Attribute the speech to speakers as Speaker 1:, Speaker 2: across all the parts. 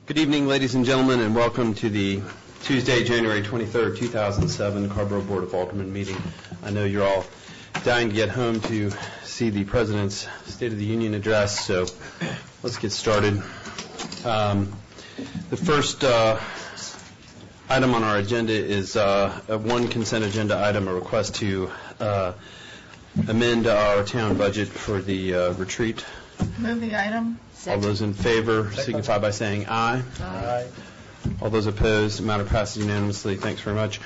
Speaker 1: Good evening, ladies and gentlemen, and welcome to the Tuesday, January 23rd, 2007 Carrboro Board of Aldermen meeting. I know you're all dying to get home to see the President's State of the Union address, so let's get started. The first item on our agenda is one consent agenda item, a request to amend our town budget for the retreat.
Speaker 2: Move the item.
Speaker 1: All those in favor signify by saying aye.
Speaker 2: Aye.
Speaker 1: All those opposed, the matter passes unanimously. Thanks very much.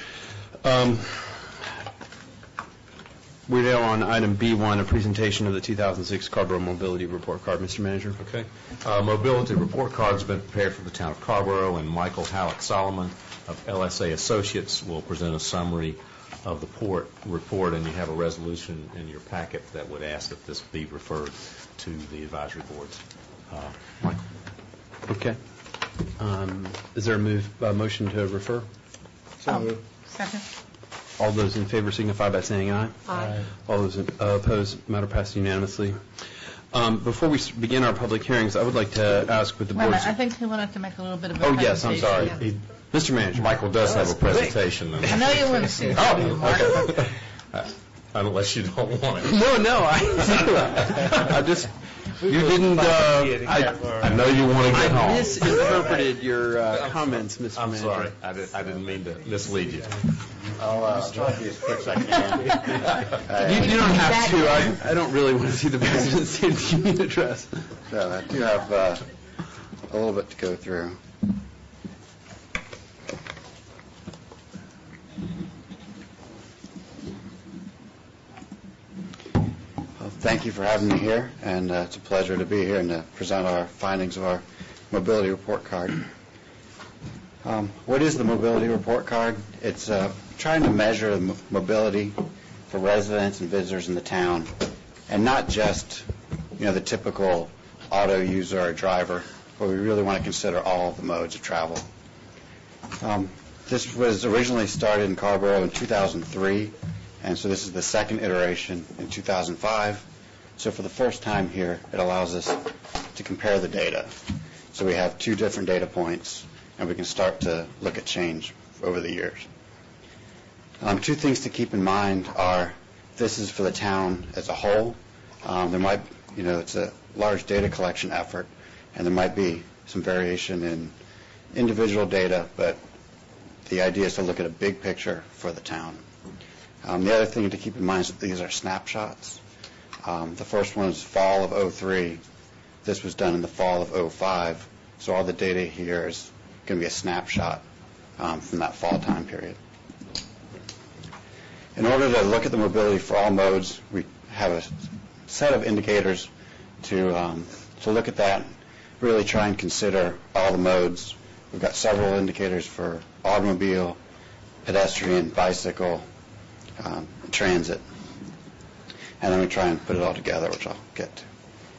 Speaker 1: We're now on item B1, a presentation of the 2006 Carrboro Mobility Report Card. Mr. Manager.
Speaker 3: Okay. Mobility Report Card has been prepared for the town of Carrboro, and Michael Halleck Solomon of LSA Associates will present a summary of the report, and you have a resolution in your packet that would ask that this be referred to the advisory boards. Michael.
Speaker 1: Okay. Is there a motion to refer?
Speaker 2: Second.
Speaker 1: All those in favor signify by saying aye.
Speaker 2: Aye.
Speaker 1: All those opposed, matter passes unanimously. Before we begin our public hearings, I would like to ask with the board.
Speaker 2: I think he wanted to make a little bit of a
Speaker 1: presentation. Oh, yes, I'm sorry.
Speaker 2: Yeah.
Speaker 1: Mr. Manager.
Speaker 3: Michael does have a presentation.
Speaker 2: I know you want to see it.
Speaker 3: Oh, okay. Unless you don't want it.
Speaker 1: No, I just, you didn't,
Speaker 3: I know you want to get home.
Speaker 1: I misinterpreted your comments, Mr.
Speaker 3: I'm
Speaker 1: Manager.
Speaker 3: sorry. I didn't mean to mislead you.
Speaker 4: I'll try to be as quick as I can.
Speaker 1: You don't have to. I don't really want to see the President's State of the Union address.
Speaker 4: So I do have a little bit to go through. Thank you for having me here, and it's a pleasure to be here and to present our findings of our mobility report card. What is the mobility report card? It's trying to measure mobility for residents and visitors in the town, and not just, the typical auto user or driver, but we really want to consider all the modes of travel. This was originally started in Carrboro in 2003, and so this is the second iteration in 2005. So for the first time here, it allows us to compare the data. So we have two different data points, and we can start to look at change over the years. Two things to keep in mind are this is for the town as a whole. There might, it's a large data collection effort, and there might be some variation in individual data, but the idea is to look at a big picture for the town. The other thing to keep in mind is that these are snapshots. The first one is fall of 03. This was done in the fall of 05. So all the data here is going to be a snapshot from that fall time period. In order to look at the mobility for all modes, we have a set of indicators to look at that, really try and consider all the modes. We've got several indicators for automobile, pedestrian, bicycle, transit, and then we try and put it all together, which I'll get to.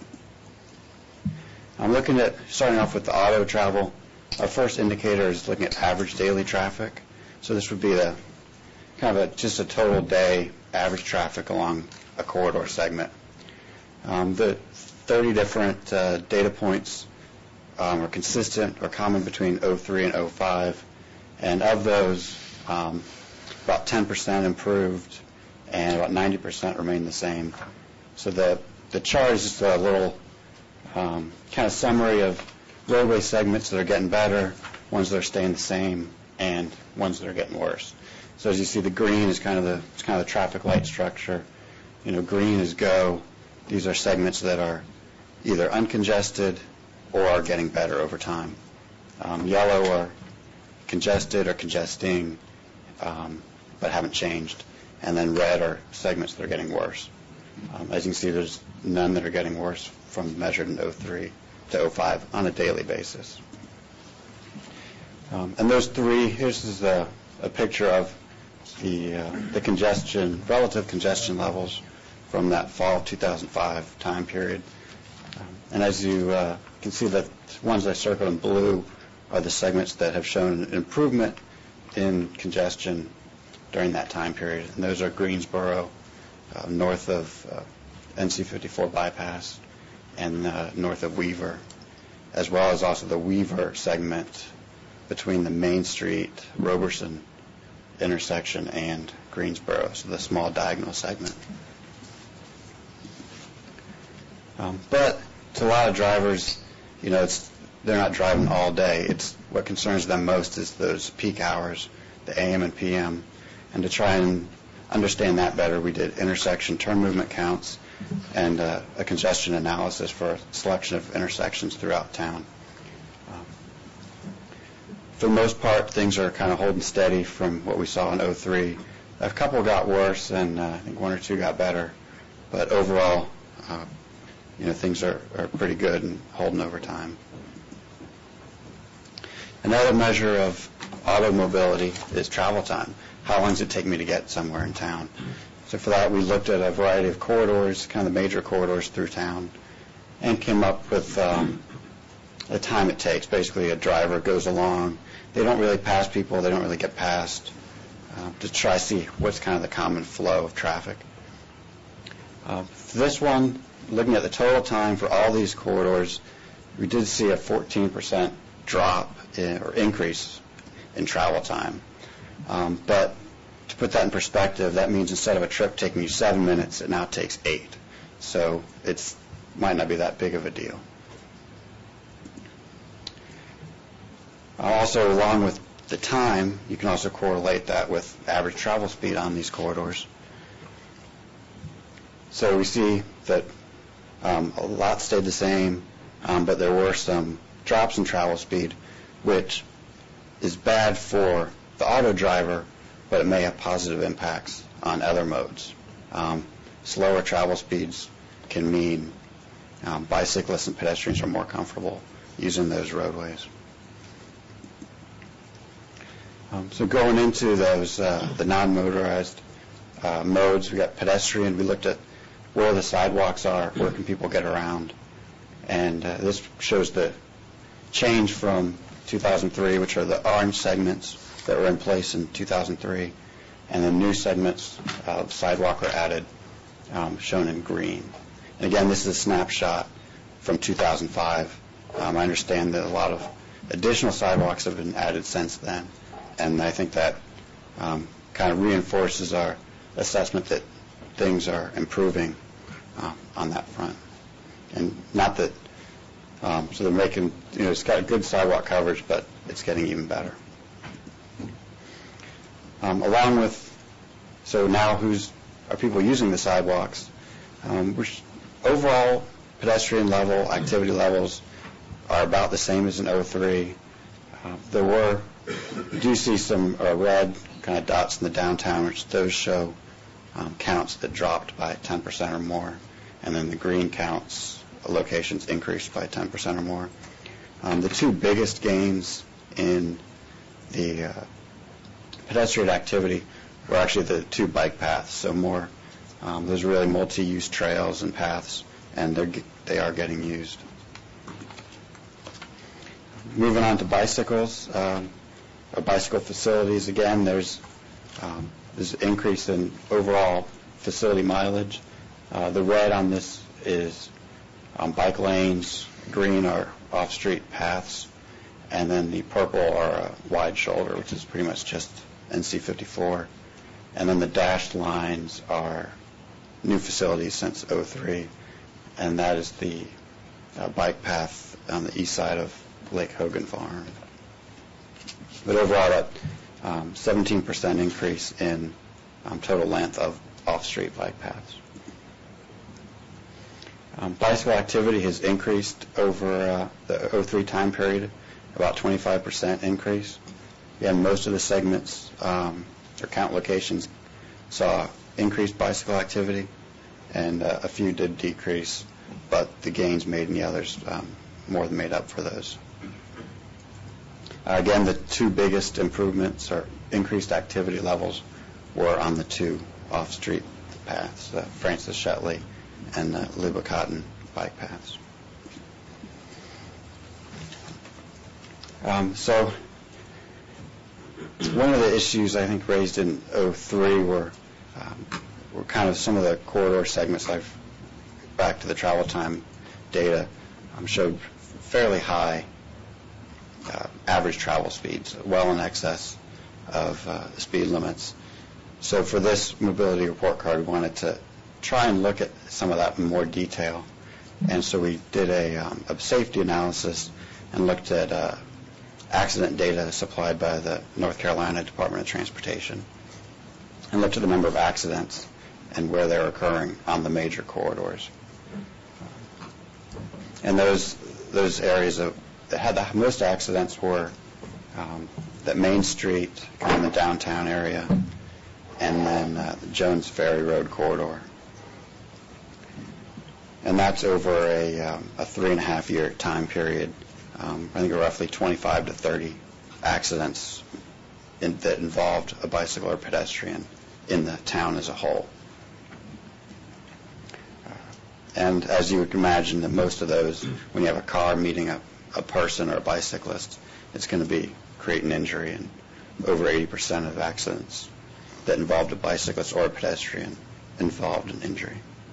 Speaker 4: I'm looking at, starting off with the auto travel. Our first indicator is looking at average daily traffic. So this would be the kind of just a total day average traffic along a corridor segment. The 30 different data points are consistent or common between 03 and 05, and of those, about 10% improved and about 90% remain the same. So the chart is just a little kind of summary of roadway segments that are getting better, ones that are staying the same, and ones that are getting worse. So as you see, the green is kind of the traffic light structure. Green is go. These are segments that are either uncongested or are getting better over time. Yellow are congested or congesting, but haven't changed. And then red are segments that are getting worse. As you can see, there's none that are getting worse from measured in 03 to 05 on a daily basis. And those three, here's a picture of the congestion, relative congestion levels from that fall of 2005 time period. And as you can see, the ones I circled in blue are the segments that have shown an improvement in congestion during that time period. And those are Greensboro, north of NC 54 bypass, and north of Weaver. as well as also the Weaver segment between the Main Street, Roberson intersection and Greensboro, so the small diagonal segment. But to a lot of drivers, they're not driving all day. It's what concerns them most is those peak hours, the AM and PM. And to try and understand that better, we did intersection turn movement counts and a congestion analysis for a selection of intersections throughout town. For the most part, things are kind of holding steady from what we saw in 03. A couple got worse, and I think one or two got better. But overall, things are pretty good and holding over time. Another measure of auto mobility is travel time. How long does it take me to get somewhere in town? So for that, we looked at a variety of corridors, kind of the major corridors through town, and came up with the time it takes. Basically, a driver goes along. They don't really pass people. They don't really get past, to try to see what's kind of the common flow of traffic. For this one, looking at the total time for all these corridors, we did see a 14% drop or increase in travel time. But to put that in perspective, that means instead of a trip taking you 7 minutes, it now takes 8. So it might not be that big of a deal. Also, along with the time, you can also correlate that with average travel speed on these corridors. So we see that a lot stayed the same, but there were some drops in travel speed, which is bad for the auto driver, but it may have positive impacts on other modes. Slower travel speeds can mean bicyclists and pedestrians are more comfortable using those roadways. So going into those, the non-motorized modes, we got pedestrian. We looked at where the sidewalks are, where can people get around. And this shows the change from 2003, which are the orange segments that were in place in 2003, and the new segments of sidewalk are added, shown in green. And again, this is a snapshot from 2005. I understand that a lot of additional sidewalks have been added since then, and I think that kind of reinforces our assessment that things are improving on that front. And not that, so they're making, it's got good sidewalk coverage, but it's getting even better. Along with, so now are people using the sidewalks? Overall, pedestrian level, activity levels are about the same as in 03. You do see some red kind of dots in the downtown, which those show counts that dropped by 10% or more, and then the green counts locations increased by 10% or more. The two biggest gains in the pedestrian activity were actually the two bike paths. So more, those are really multi-use trails and paths, and they are getting used. Moving on to bicycles, or bicycle facilities, again, there's an increase in overall facility mileage. The red on this is bike lanes, green are off-street paths, and then the purple are a wide shoulder, which is pretty much just NC 54. And then the dashed lines are new facilities since 03, and that is the bike path on the east side of Lake Hogan Farm. But overall, that 17% increase in total length of off-street bike paths. Bicycle activity has increased over the 03 time period, about 25% increase. Again, most of the segments or count locations saw increased bicycle activity, and a few did decrease, but the gains made in the others more than made up for those. Again, the two biggest improvements or increased activity levels were on the two off-street paths, Francis Shetley and the Luba Cotton bike paths. So one of the issues I think raised in 03 were kind of some of the corridor segments. Back to the travel time data, showed fairly high average travel speeds, well in excess of the speed limits. So for this mobility report card, we wanted to try and look at some of that in more detail. And so we did a safety analysis and looked at accident data supplied by the North Carolina Department of Transportation and looked at the number of accidents and where they're occurring on the major corridors. And those areas that had the most accidents were the Main Street, kind of the downtown area, and then the Jones Ferry Road corridor. And that's over a 3.5-year time period. I think roughly 25 to 30 accidents that involved a bicycle or pedestrian in the town as a whole. And as you would imagine, that most of those, when you have a car meeting a person or a bicyclist, it's going to create an injury. And over 80% of accidents that involved a bicyclist or a pedestrian involved an injury.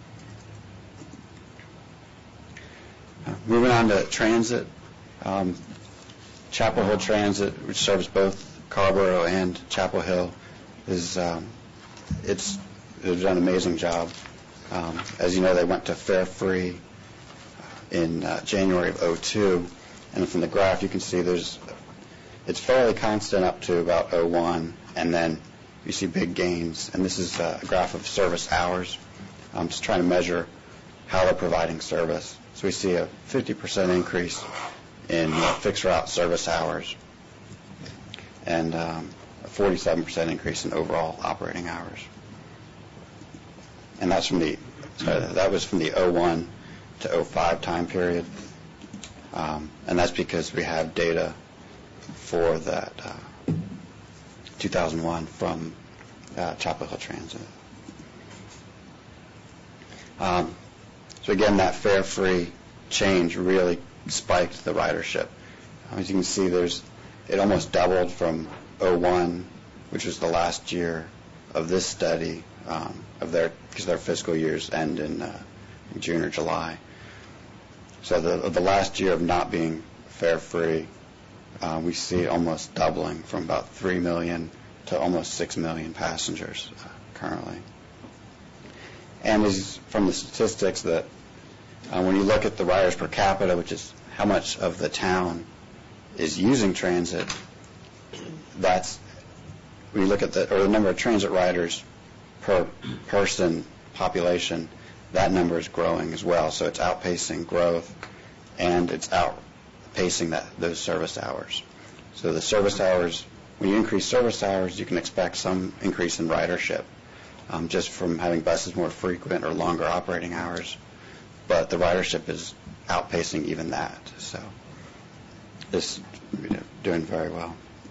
Speaker 4: Moving on to transit, Chapel Hill Transit, which serves both Carrboro and Chapel Hill, they've done an amazing job. As you know, they went to fare-free in January of 2002, and from the graph you can see it's fairly constant up to about 2001, and then you see big gains. And this is a graph of service hours. I'm just trying to measure how they're providing service. So we see a 50% increase in fixed route service hours and a 47% increase in overall operating hours. And that was from the 2001 to 2005 time period. And that's because we have data for that 2001 from Chapel Hill Transit. So again, that fare-free change really spiked the ridership. As you can see, it almost doubled from 2001, which was the last year of this study because their fiscal years end in June or July. So the last year of not being fare-free, we see almost doubling from about 3 million to almost 6 million passengers currently. And from the statistics that when you look at the riders per capita, which is how much of the town is using transit, that's when you look at the number of transit riders per person population, that number is growing as well. So it's outpacing growth, and it's outpacing those service hours. So the service hours, when you increase service hours, you can expect some increase in ridership just from having buses more frequent or longer operating hours. But the ridership is outpacing even that. So this is doing very well.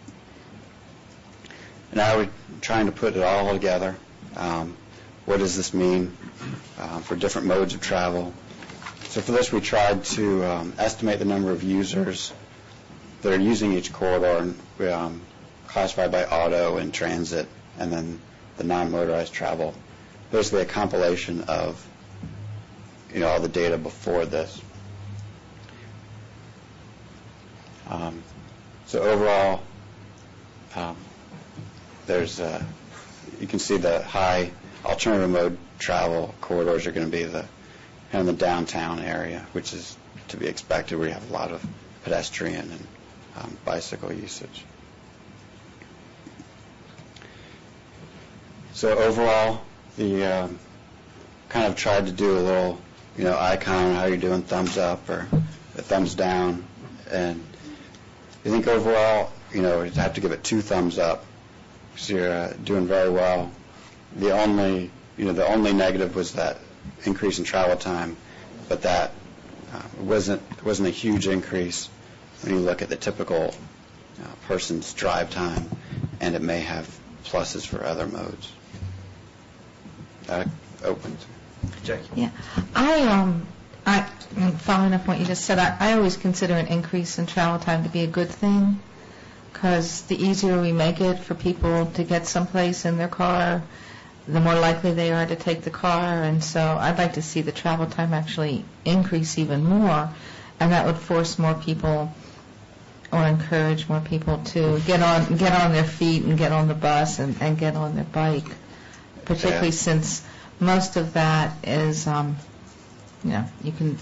Speaker 4: Now we're trying to put it all together. What does this mean for different modes of travel? So for this, we tried to estimate the number of users that are using each corridor, and classified by auto and transit, and then the non-motorized travel. Basically a compilation of all the data before this. So overall, you can see the high alternative mode travel corridors are going to be the downtown area, which is to be expected. We have a lot of pedestrian and bicycle usage. So overall, the kind of tried to do a little, icon, how you're doing, thumbs up or a thumbs down, and I think overall, you'd have to give it 2 thumbs up because you're doing very well. The only negative was that increase in travel time, but that wasn't a huge increase when you look at the typical person's drive time, and it may have pluses for other modes. Open. Jackie.
Speaker 5: Yeah, I following up what you just said, I always consider an increase in travel time to be a good thing, because the easier we make it for people to get someplace in their car, the more likely they are to take the car. And so I'd like to see the travel time actually increase even more. and that would force more people or encourage more people to get on their feet and get on the bus and get on their bike, particularly since most of that is, you can,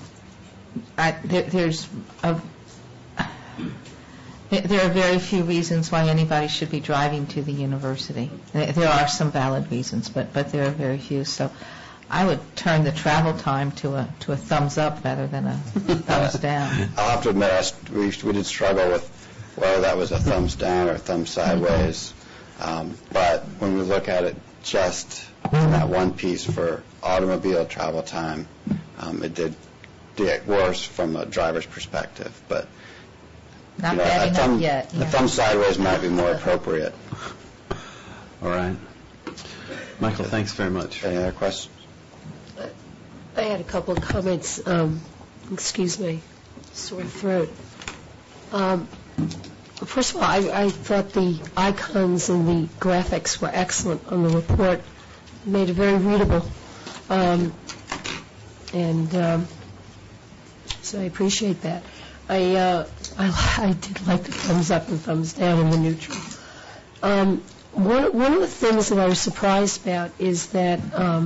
Speaker 5: there are very few reasons why anybody should be driving to the university. There are some valid reasons, but there are very few. So I would turn the travel time to a thumbs up rather than a thumbs down.
Speaker 4: I'll have to admit, we did struggle with whether that was a thumbs down or thumbs sideways. But when we look at it just in that one piece for automobile travel time, it did get worse from a driver's perspective. But
Speaker 5: Not bad enough yet.
Speaker 4: A thumb sideways might be more appropriate.
Speaker 1: All right. Michael, thanks very much.
Speaker 4: Any other questions?
Speaker 6: I had a couple of comments. Excuse me, sore throat. First of all, I thought the icons and the graphics were excellent on the report. It made it very readable. So I appreciate that. I did like the thumbs up and thumbs down and the neutral. One of the things that I was surprised about is that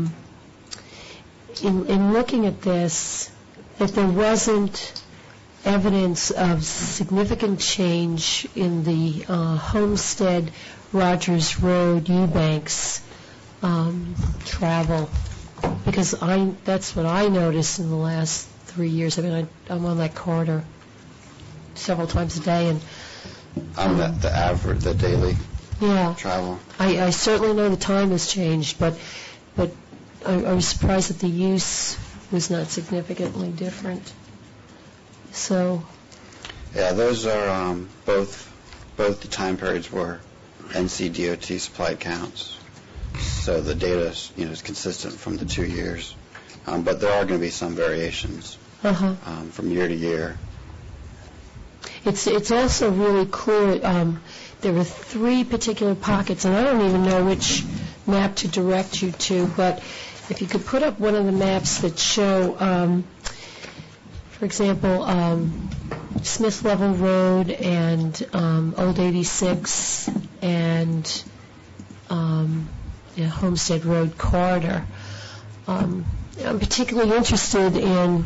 Speaker 6: in looking at this, that there wasn't evidence of significant change in the Homestead Rogers Road Eubanks travel, because that's what I noticed in the last 3 years. I mean, I'm on that corridor several times a day, and
Speaker 4: The average, the daily
Speaker 6: yeah,
Speaker 4: travel.
Speaker 6: I certainly know the time has changed, but I was surprised that the use was not significantly different. So,
Speaker 4: Yeah, those are both the time periods were NCDOT supplied counts. So the data is consistent from the 2 years. But there are going to be some variations from year to year.
Speaker 6: it's also really clear. There were 3 particular pockets, and I don't even know which map to direct you to, but if you could put up one of the maps that show, for example, Smith Level Road and Old 86 and Homestead Road corridor. I'm particularly interested in,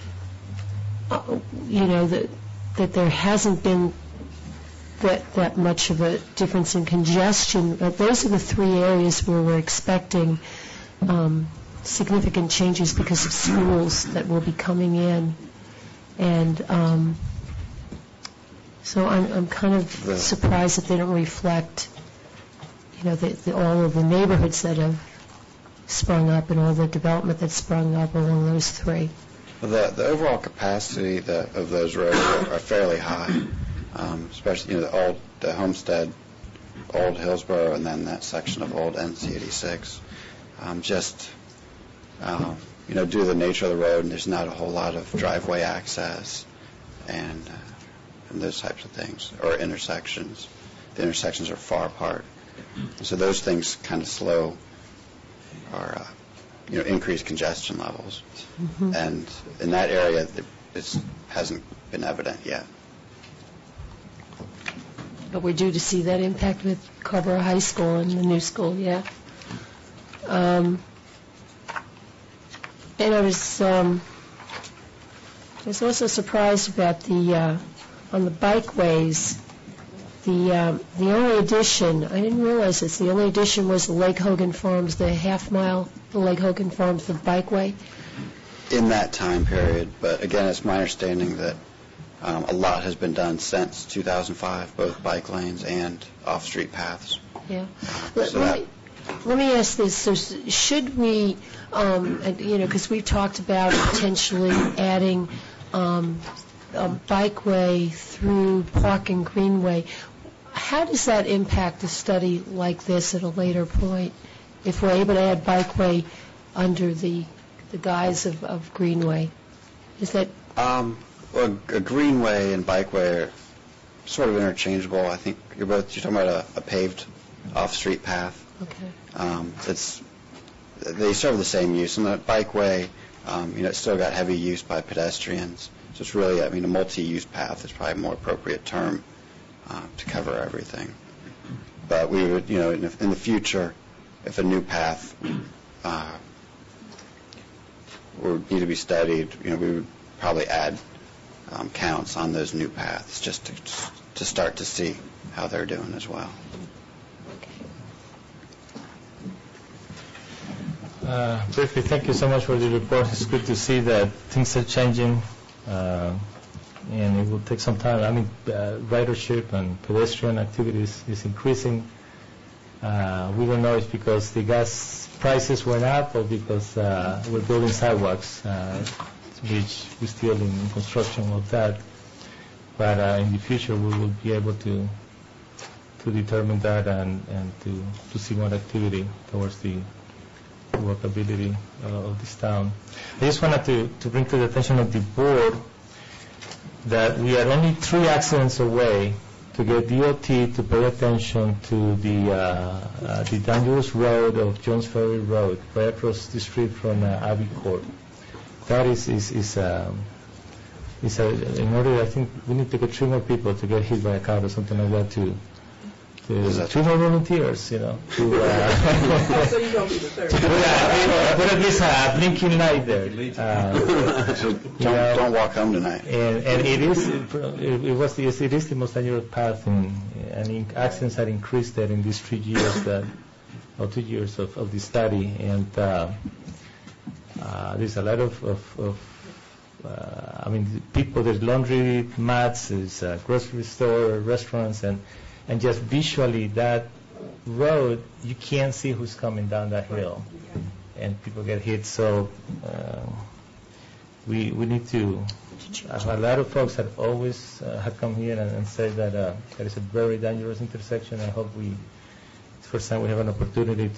Speaker 6: that there hasn't been that much of a difference in congestion. But those are the 3 areas where we're expecting significant changes because of schools that will be coming in. And so I'm kind of surprised that they don't reflect, all of the neighborhoods that have sprung up and all the development that's sprung up along those 3.
Speaker 4: Well, the overall capacity of those roads are fairly high, especially the Homestead, Old Hillsborough, and then that section of Old NC86. Due to the nature of the road, and there's not a whole lot of driveway access and those types of things, or intersections. The intersections are far apart, so those things kind of slow or increase congestion levels.
Speaker 6: Mm-hmm.
Speaker 4: And in that area, it hasn't been evident yet.
Speaker 6: But we're due to see that impact with Carrboro High School and the new school, yeah. And I was also surprised about on the bikeways, the only addition, I didn't realize this, the only addition was the Lake Hogan Farms, the half-mile, the Lake Hogan Farms, the bikeway.
Speaker 4: In that time period, but again, it's my understanding that a lot has been done since 2005, both bike lanes and off-street paths.
Speaker 6: Yeah. Let me ask this. So should we, because we've talked about potentially adding a bikeway through Park and Greenway, how does that impact a study like this at a later point, if we're able to add bikeway under the guise of Greenway? Is that...
Speaker 4: Well, a Greenway and bikeway are sort of interchangeable. I think you're talking about a paved off-street path.
Speaker 6: Okay.
Speaker 4: They serve the same use. And the bikeway, it's still got heavy use by pedestrians. So it's really, a multi-use path is probably a more appropriate term to cover everything. But we would, in the future, if a new path would need to be studied, we would probably add counts on those new paths just to start to see how they're doing as well.
Speaker 7: Briefly, thank you so much for the report. It's good to see that things are changing, and it will take some time. Ridership and pedestrian activities is increasing. We don't know if it's because the gas prices went up or because we're building sidewalks, which we're still in construction of that. But in the future, we will be able to determine that and to see more activity towards the workability of this town. I just wanted to bring to the attention of the board that we are only 3 accidents away to get DOT to pay attention to the dangerous road of Jones Ferry Road, right across the street from Abbey Court. That is in order, I think we need to get 3 more people to get hit by a car or something like that to 2 more volunteers, So you don't be the third. But at least a blinking light there.
Speaker 4: So don't walk home tonight.
Speaker 7: And it is the most dangerous path, and accidents have increased there in these 3 years or 2 years of the study, and there's a lot of people. There's laundry mats, there's a grocery store, restaurants, and just visually that road, you can't see who's coming down that hill, and people get hit. So we need to. A lot of folks have always have come here and said that that is a very dangerous intersection. I hope it's the first time we have an opportunity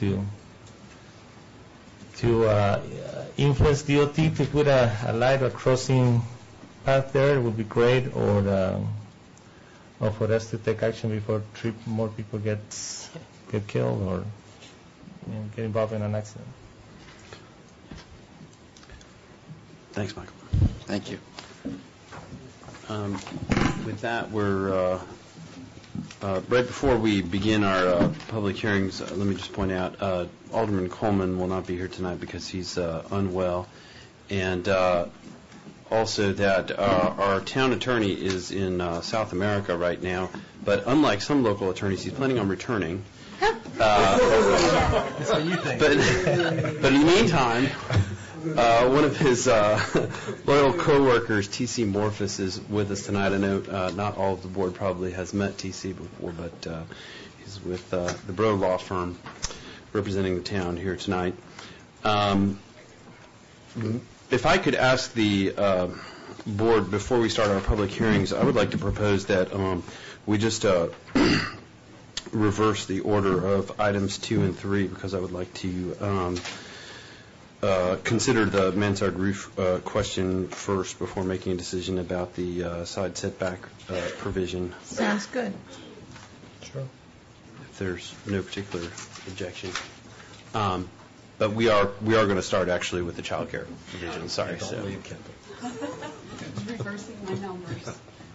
Speaker 7: to influence DOT to put a light or crossing path there. It would be great, or for us to take action before 3 more people get killed or get involved in an accident.
Speaker 1: Thanks, Michael.
Speaker 4: Thank you.
Speaker 1: With that, we're right before we begin our public hearings. Let me just point out Alderman Coleman will not be here tonight because he's unwell, and also that our town attorney is in South America right now, but unlike some local attorneys, he's planning on returning. That's what you think. But in the meantime, one of his loyal co-workers, T.C. Morphus, is with us tonight. I know not all of the board probably has met T.C. before, but he's with the Bro Law Firm representing the town here tonight. If I could ask the board, before we start our public hearings, I would like to propose that we just reverse the order of items 2 and 3, because I would like to consider the mansard roof question first before making a decision about the side setback provision.
Speaker 2: Sounds good.
Speaker 7: Sure.
Speaker 1: If there's no particular objection. But we are going to start actually with the child care provision. Sorry.
Speaker 8: Reversing my numbers.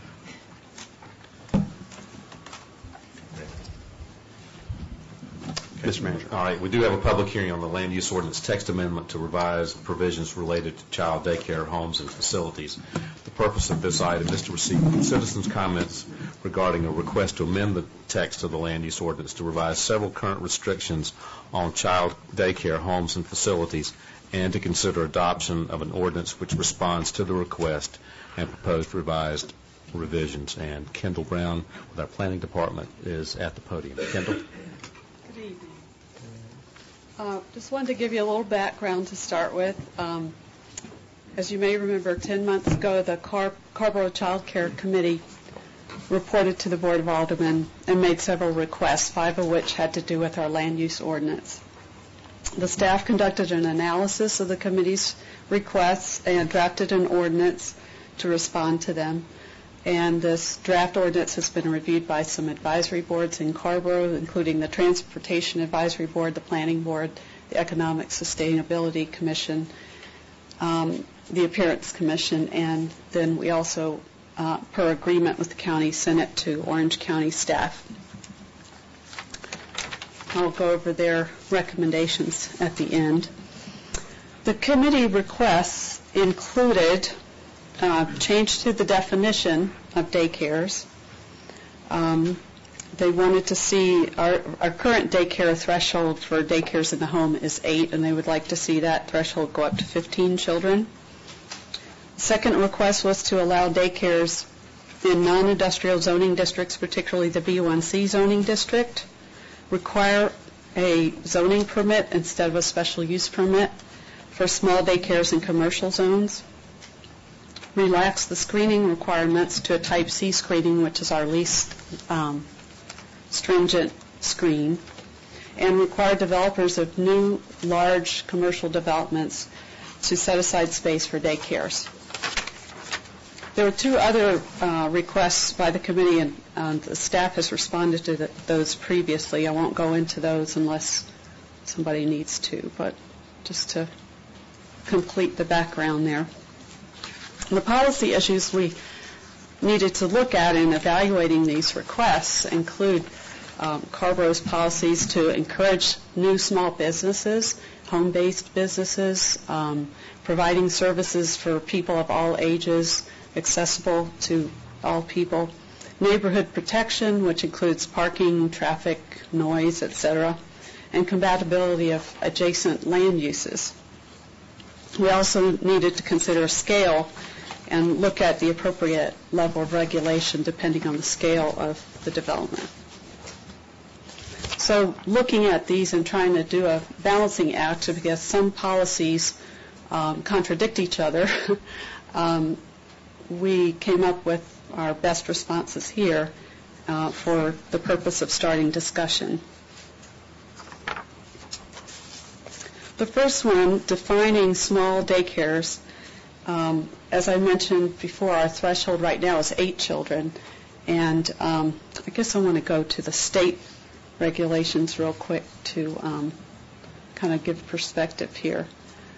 Speaker 1: Mr. Manager.
Speaker 3: All right, we do have a public hearing on the land use ordinance text amendment to revise provisions related to child daycare homes and facilities. The purpose of this item is to receive citizens' comments regarding a request to amend the text of the land use ordinance to revise several current restrictions on child daycare homes and facilities, and to consider adoption of an ordinance which responds to the request and proposed revised revisions. And Kendall Brown with our planning department is at the podium. Kendall?
Speaker 8: Good evening. Just wanted to give you a little background to start with. As you may remember, 10 months ago, the Carborough Child Care Committee reported to the Board of Aldermen and made several requests, 5 of which had to do with our land use ordinance. The staff conducted an analysis of the committee's requests and drafted an ordinance to respond to them. And this draft ordinance has been reviewed by some advisory boards in Carborough, including the Transportation Advisory Board, the Planning Board, the Economic Sustainability Commission. the Appearance Commission, and then we also, per agreement with the county, sent it to Orange County staff. I'll go over their recommendations at the end. The committee requests included change to the definition of daycares. They wanted to see our current daycare threshold for daycares in the home is 8, and they would like to see that threshold go up to 15 children. Second request was to allow daycares in non-industrial zoning districts, particularly the B1C zoning district, require a zoning permit instead of a special use permit for small daycares in commercial zones. Relax the screening requirements to a type C screening, which is our least stringent screen, and require developers of new large commercial developments to set aside space for daycares. There were 2 other requests by the committee, and the staff has responded to those previously. I won't go into those unless somebody needs to, but just to complete the background there. The policy issues we needed to look at in evaluating these requests include Carborough's policies to encourage new small businesses, home-based businesses, providing services for people of all ages, accessible to all people, neighborhood protection, which includes parking, traffic, noise, etc., and compatibility of adjacent land uses. We also needed to consider scale and look at the appropriate level of regulation depending on the scale of the development. So looking at these and trying to do a balancing act, because some policies contradict each other, we came up with our best responses here for the purpose of starting discussion. The first one, defining small daycares. As I mentioned before, our threshold right now is 8 children, and I guess I want to go to the state regulations real quick to kind of give perspective here.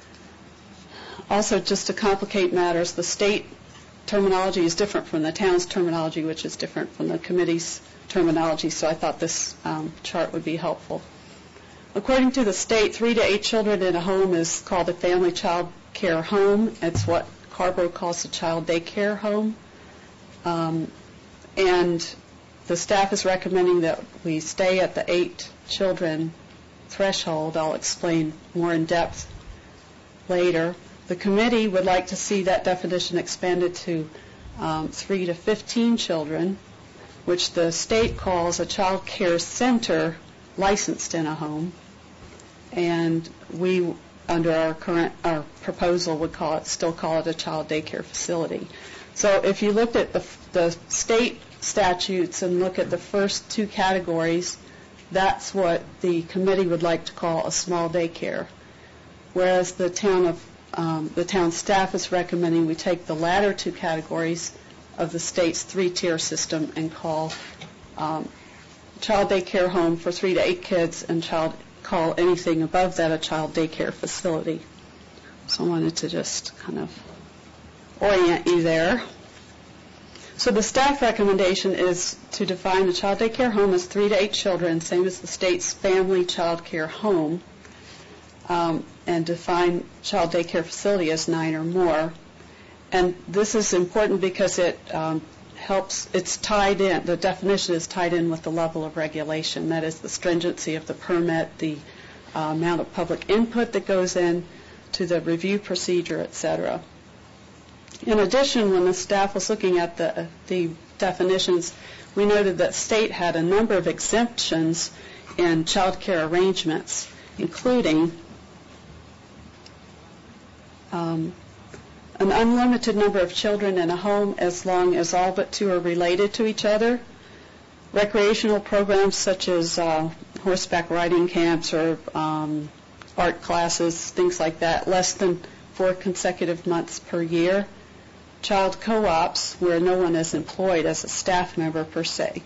Speaker 8: Also, just to complicate matters, the state terminology is different from the town's terminology, which is different from the committee's terminology, so I thought this chart would be helpful. According to the state, 3 to 8 children in a home is called a family child care home. It's what Carborough calls a child daycare home. And the staff is recommending that we stay at the 8 children threshold. I'll explain more in depth later. The committee would like to see that definition expanded to 3 to 15 children, which the state calls a child care center licensed in a home, and we, under our proposal, would still call it a child daycare facility. So if you looked at the state statutes and look at the first 2 categories, that's what the committee would like to call a small daycare, whereas the town staff is recommending we take the latter 2 categories of the state's 3-tier system and call child daycare home for 3 to 8 kids and call anything above that a child daycare facility. So I wanted to just kind of orient you there. So the staff recommendation is to define a child daycare home as 3 to 8 children, same as the state's family child care home, and define child daycare facility as 9 or more. And this is important because it it's tied in, the definition is tied in with the level of regulation, that is the stringency of the permit, the amount of public input that goes in to the review procedure, etc. In addition, when the staff was looking at the definitions, we noted that state had a number of exemptions in child care arrangements, including an unlimited number of children in a home as long as all but 2 are related to each other, recreational programs such as horseback riding camps or art classes, things like that, less than 4 consecutive months per year, child co-ops where no one is employed as a staff member per se,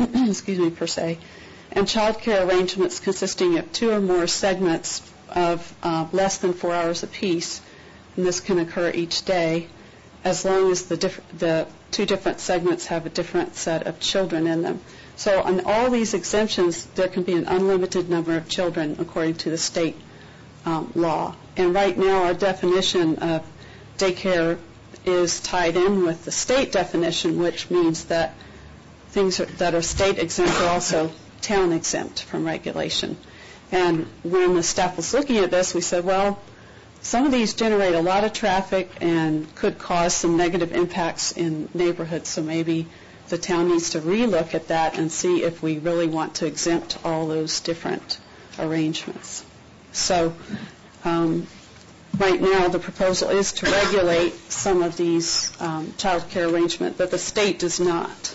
Speaker 8: and child care arrangements consisting of 2 or more segments of less than 4 hours apiece, and this can occur each day, as long as the two different segments have a different set of children in them. So on all these exemptions, there can be an unlimited number of children according to the state law. And right now, our definition of daycare is tied in with the state definition, which means that things that are state exempt are also town exempt from regulation. And when the staff was looking at this, we said, well, some of these generate a lot of traffic and could cause some negative impacts in neighborhoods, so maybe the town needs to relook at that and see if we really want to exempt all those different arrangements. So right now, the proposal is to regulate some of these child care arrangements, but the state does not.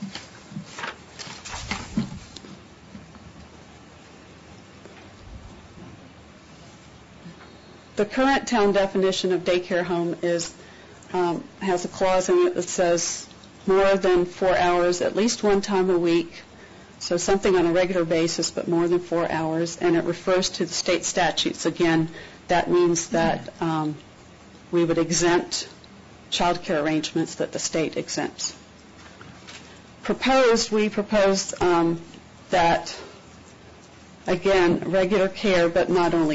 Speaker 8: The current town definition of daycare home has a clause in it that says more than 4 hours, at least one time a week, so something on a regular basis, but more than 4 hours, and it refers to the state statutes. Again, that means that we would exempt child care arrangements that the state exempts. We proposed that, again, regular care, but not over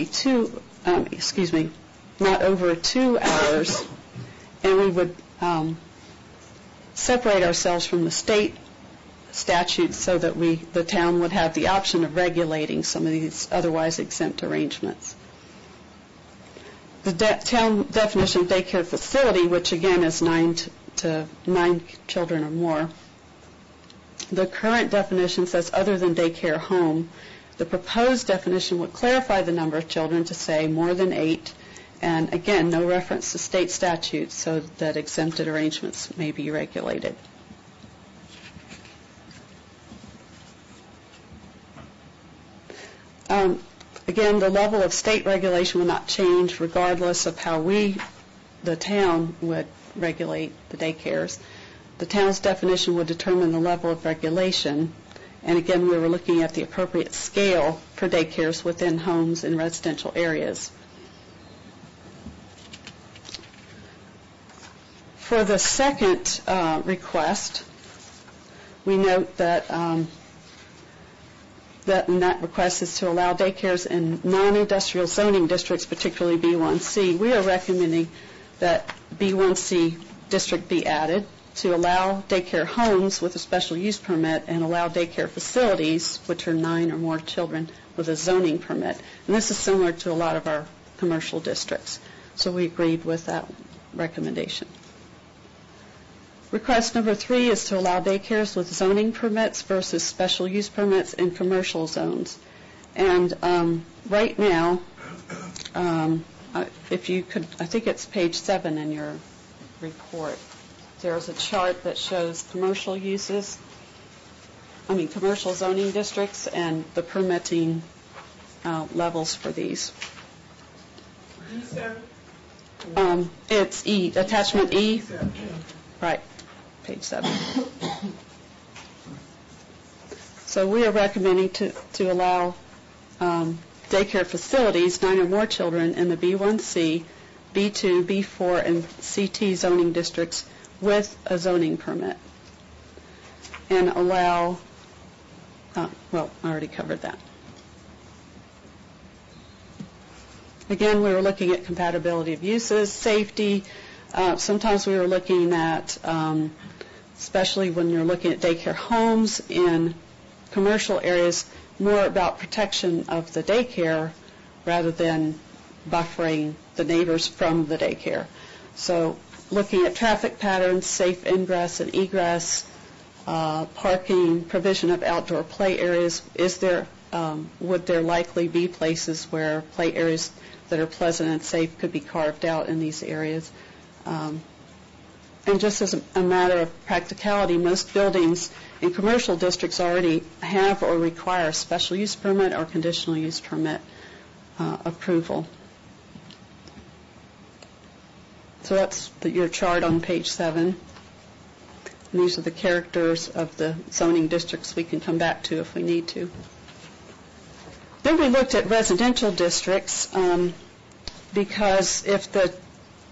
Speaker 8: 2 hours, and we would separate ourselves from the state statutes so that the town would have the option of regulating some of these otherwise exempt arrangements. The town definition of daycare facility, which again is 9 children or more, the current definition says other than daycare home. The proposed definition would clarify the number of children to say more than 8, and again, no reference to state statutes so that exempted arrangements may be regulated. Again, the level of state regulation will not change regardless of how the town, would regulate the daycares. The town's definition would determine the level of regulation. And again, we were looking at the appropriate scale for daycares within homes in residential areas. For the second request, we note that that request is to allow daycares in non-industrial zoning districts, particularly B1C. We are recommending that B1C district be added to allow daycare homes with a special use permit and allow daycare facilities, which are 9 or more children, with a zoning permit. And this is similar to a lot of our commercial districts. So we agreed with that recommendation. Request number 3 is to allow daycares with zoning permits versus special use permits in commercial zones. And right now, if you could, I think it's page 7 in your report. There's a chart that shows commercial zoning districts and the permitting levels for these. It's E, attachment E. Right, page 7. So we are recommending to allow daycare facilities, 9 or more children, in the B1C, B2, B4, and CT zoning districts with a zoning permit, and allow, well, I already covered that. Again, we were looking at compatibility of uses, safety. Sometimes we were looking at, especially when you're looking at daycare homes in commercial areas, more about protection of the daycare rather than buffering the neighbors from the daycare. So looking at traffic patterns, safe ingress and egress, parking, provision of outdoor play areas. Would there likely be places where play areas that are pleasant and safe could be carved out in these areas? And just as a matter of practicality, most buildings in commercial districts already have or require a special use permit or conditional use permit approval. So that's your chart on page 7. And these are the characters of the zoning districts we can come back to if we need to. Then we looked at residential districts because if the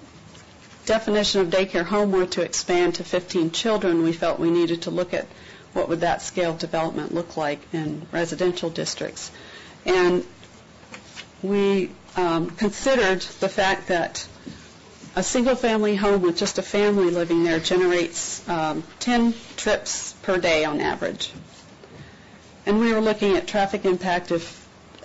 Speaker 8: definition of daycare home were to expand to 15 children, we felt we needed to look at what would that scale of development look like in residential districts. And we considered the fact that a single-family home with just a family living there generates 10 trips per day on average. And we were looking at traffic impact if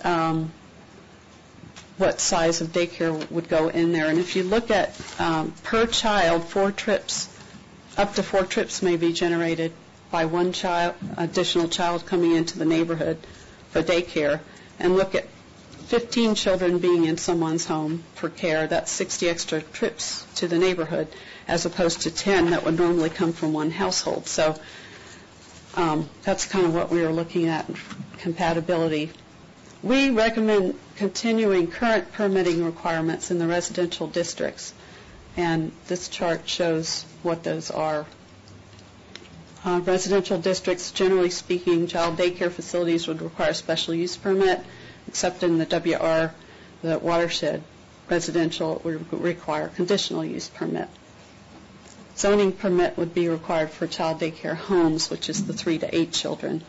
Speaker 8: what size of daycare would go in there. And if you look at per child, 4 trips, up to 4 trips may be generated by one child, additional child coming into the neighborhood for daycare, and look at 15 children being in someone's home for care, that's 60 extra trips to the neighborhood, as opposed to 10 that would normally come from one household. So that's kind of what we were looking at, compatibility. We recommend continuing current permitting requirements in the residential districts, and this chart shows what those are. Residential districts, generally speaking, child daycare facilities would require a special use permit, except in the WR, the watershed residential would require conditional use permit. Zoning permit would be required for child daycare homes, which is the 3 to 8 children.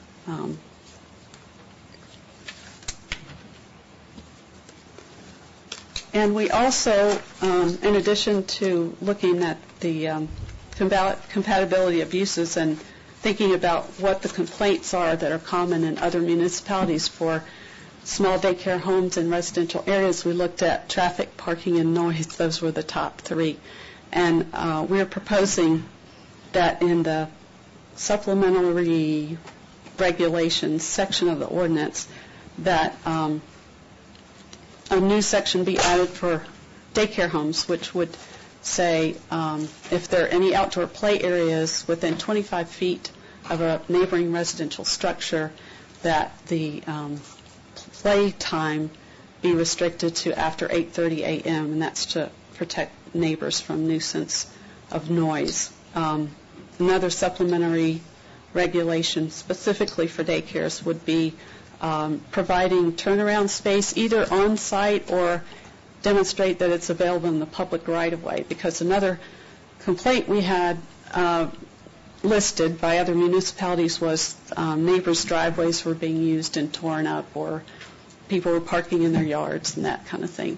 Speaker 8: And we also, in addition to looking at the compatibility of uses and thinking about what the complaints are that are common in other municipalities for small daycare homes in residential areas, we looked at traffic, parking, and noise. Those were the top 3. And we're proposing that in the supplementary regulations section of the ordinance that a new section be added for daycare homes, which would say if there are any outdoor play areas within 25 feet of a neighboring residential structure, that the play time be restricted to after 8:30 a.m., and that's to protect neighbors from nuisance of noise. Another supplementary regulation specifically for daycares would be providing turnaround space either on site or demonstrate that it's available in the public right-of-way, because another complaint we had listed by other municipalities was neighbors' driveways were being used and torn up, or people were parking in their yards and that kind of thing.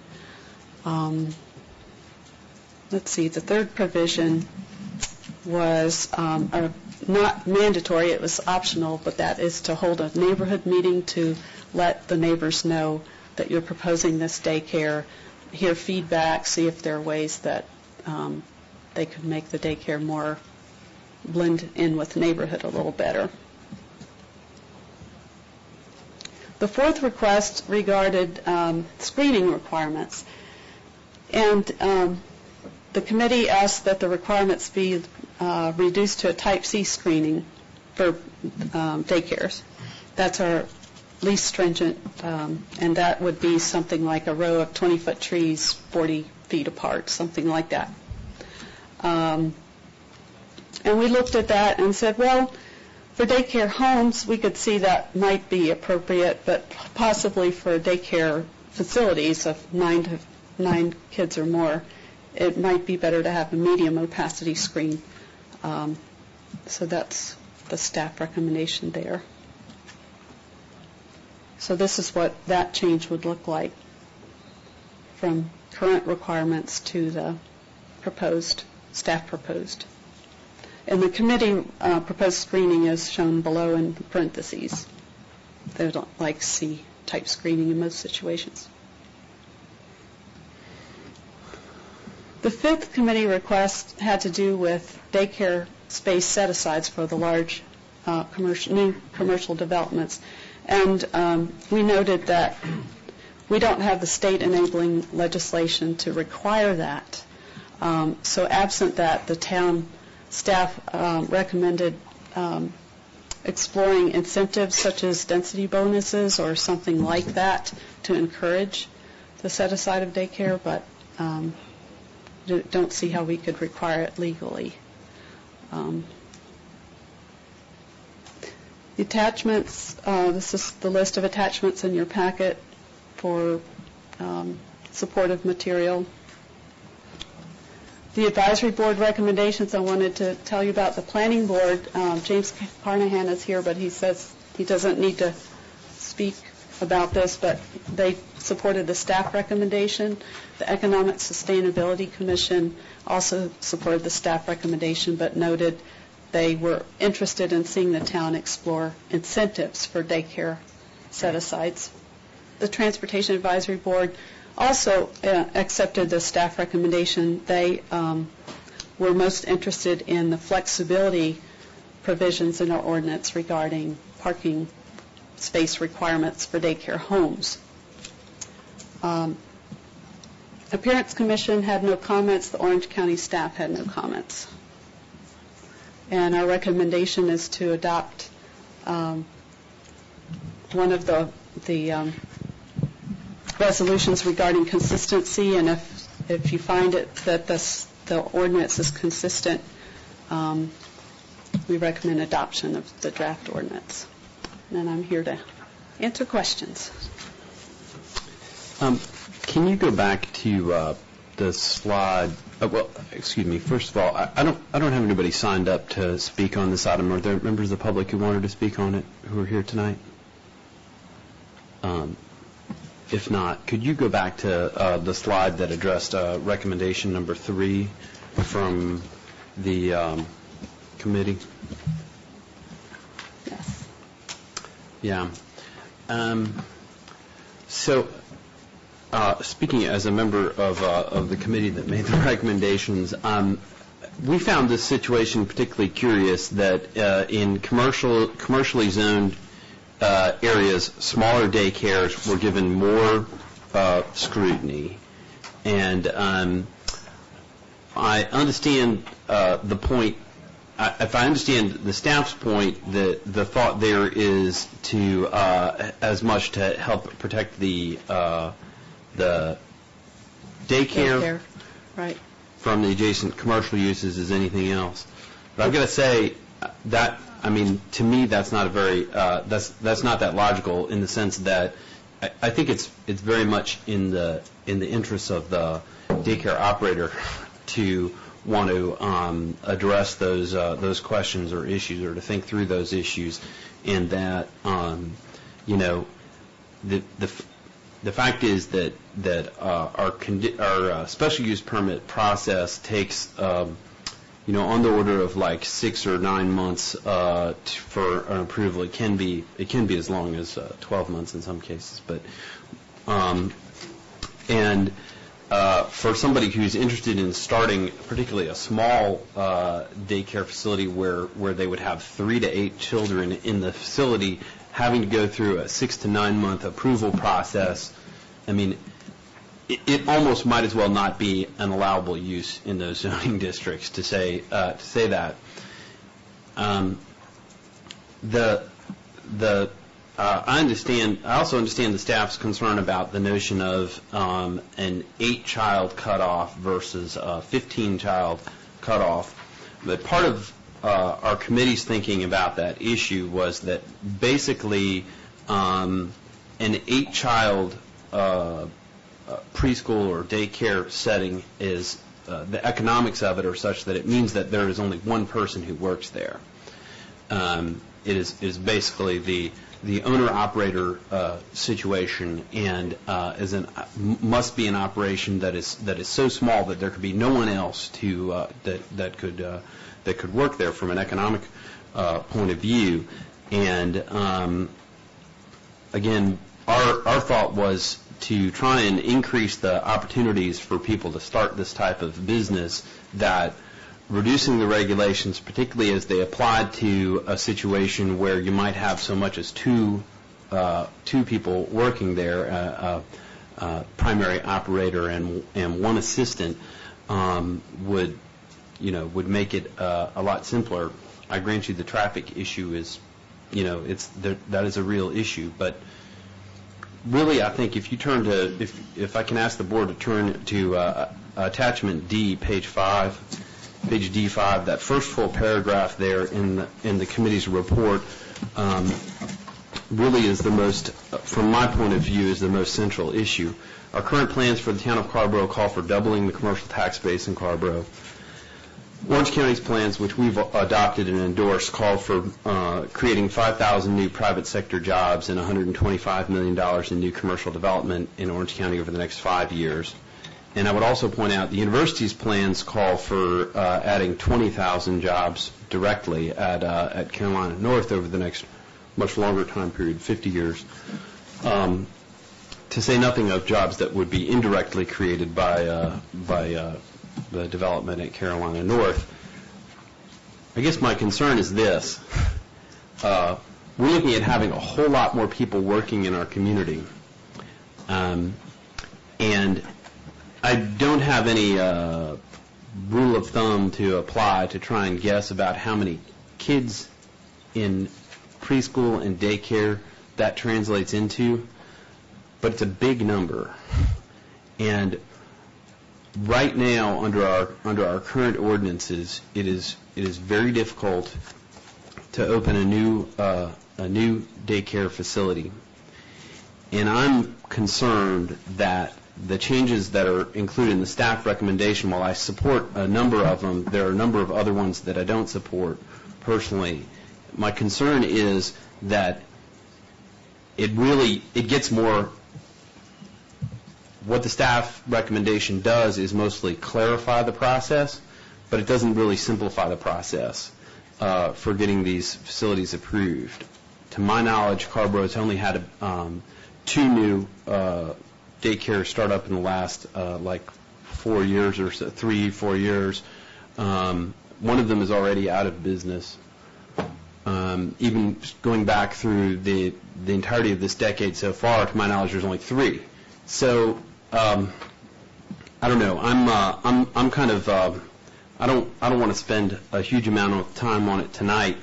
Speaker 8: Let's see, the third provision was not mandatory, it was optional, but that is to hold a neighborhood meeting to let the neighbors know that you're proposing this daycare, hear feedback, see if there are ways that they could make the daycare more blend in with the neighborhood a little better. The fourth request regarded screening requirements, and the committee asked that the requirements be reduced to a Type C screening for daycares. That's our least stringent, and that would be something like a row of 20-foot trees 40 feet apart, something like that. And we looked at that and said, well, for daycare homes, we could see that might be appropriate, but possibly for daycare facilities of 9 kids or more, it might be better to have a medium opacity screen. So that's the staff recommendation there. So this is what that change would look like from current requirements to the staff proposed. And the committee proposed screening is shown below in parentheses. They don't like C-type screening in most situations. The fifth committee request had to do with daycare space set-asides for the large new commercial developments. And we noted that we don't have the state enabling legislation to require that. So absent that, the town staff recommended exploring incentives such as density bonuses or something like that to encourage the set-aside of daycare, but don't see how we could require it legally. The attachments, this is the list of attachments in your packet for supportive material. The advisory board recommendations, I wanted to tell you about the planning board. James Carnahan is here, but he says he doesn't need to speak about this, but they supported the staff recommendation. The Economic Sustainability Commission also supported the staff recommendation, but noted they were interested in seeing the town explore incentives for daycare set-asides. The Transportation Advisory Board also accepted the staff recommendation. They were most interested in the flexibility provisions in our ordinance regarding parking space requirements for daycare homes. Appearance Commission had no comments. The Orange County staff had no comments. And our recommendation is to adopt one of the resolutions regarding consistency, and if you find it that the ordinance is consistent, we recommend adoption of the draft ordinance. And I'm here to answer questions.
Speaker 1: Can you go back to the slide? First of all, I don't have anybody signed up to speak on this item. Are there members of the public who wanted to speak on it who are here tonight? If not, could you go back to the slide that addressed recommendation number 3 from the committee?
Speaker 8: Yes.
Speaker 1: Yeah. So, speaking as a member of the committee that made the recommendations, we found this situation particularly curious that in commercially zoned areas, smaller daycares were given more scrutiny. And I understand the point. If I understand the staff's point, the thought there is to as much to help protect the daycare
Speaker 8: right,
Speaker 1: from the adjacent commercial uses as anything else. But I've got to say that, I mean, to me, that's not a very that's not that logical in the sense that I think it's very much in the interest of the daycare operator to want to address those questions or issues, or to think through those issues, and that the fact is that our special use permit process takes on the order of like 6 or 9 months for an approval. It can be as long as 12 months in some cases, but for somebody who's interested in starting particularly a small daycare facility where they would have 3 to 8 children in the facility, having to go through a 6 to 9 month approval process, I mean, it almost might as well not be an allowable use in those zoning districts to say that. I also understand the staff's concern about the notion of an 8-child cutoff versus a 15-child cutoff. But part of our committee's thinking about that issue was that basically an 8-child preschool or daycare setting is the economics of it are such that it means that there is only one person who works there. It is basically the owner-operator situation, and must be an operation that is so small that there could be no one else that could work there from an economic point of view. And again, our thought was to try and increase the opportunities for people to start this type of business, that reducing the regulations, particularly as they applied to a situation where you might have so much as two people working there, a primary operator and one assistant, would make it a lot simpler. I grant you the traffic issue is, that is a real issue, but really I think if you turn to, if I can ask the board to turn to attachment D, page D5, that first full paragraph there in the committee's report, really is the most, from my point of view, is the most central issue. Our current plans for the town of Carrboro call for doubling the commercial tax base in Carrboro. Orange County's plans, which we've adopted and endorsed, call for creating 5,000 new private sector jobs and $125 million in new commercial development in Orange County over the next 5 years. And I would also point out the university's plans call for adding 20,000 jobs directly at Carolina North over the next much longer time period, 50 years, to say nothing of jobs that would be indirectly created by the development at Carolina North. I guess my concern is this. We're looking at having a whole lot more people working in our community. And I don't have any rule of thumb to apply to try and guess about how many kids in preschool and daycare that translates into, but it's a big number. And right now, under our current ordinances, it is very difficult to open a new daycare facility. And I'm concerned that the changes that are included in the staff recommendation, while I support a number of them, there are a number of other ones that I don't support personally. My concern is that it gets more. What the staff recommendation does is mostly clarify the process, but it doesn't really simplify the process for getting these facilities approved. To my knowledge, Carrboro's only had 2 new daycare start up in the last 4 years or so, 3-4 years. One of them is already out of business. Even going back through the entirety of this decade so far, to my knowledge, there's only 3. So I don't know. I'm kind of I don't want to spend a huge amount of time on it tonight.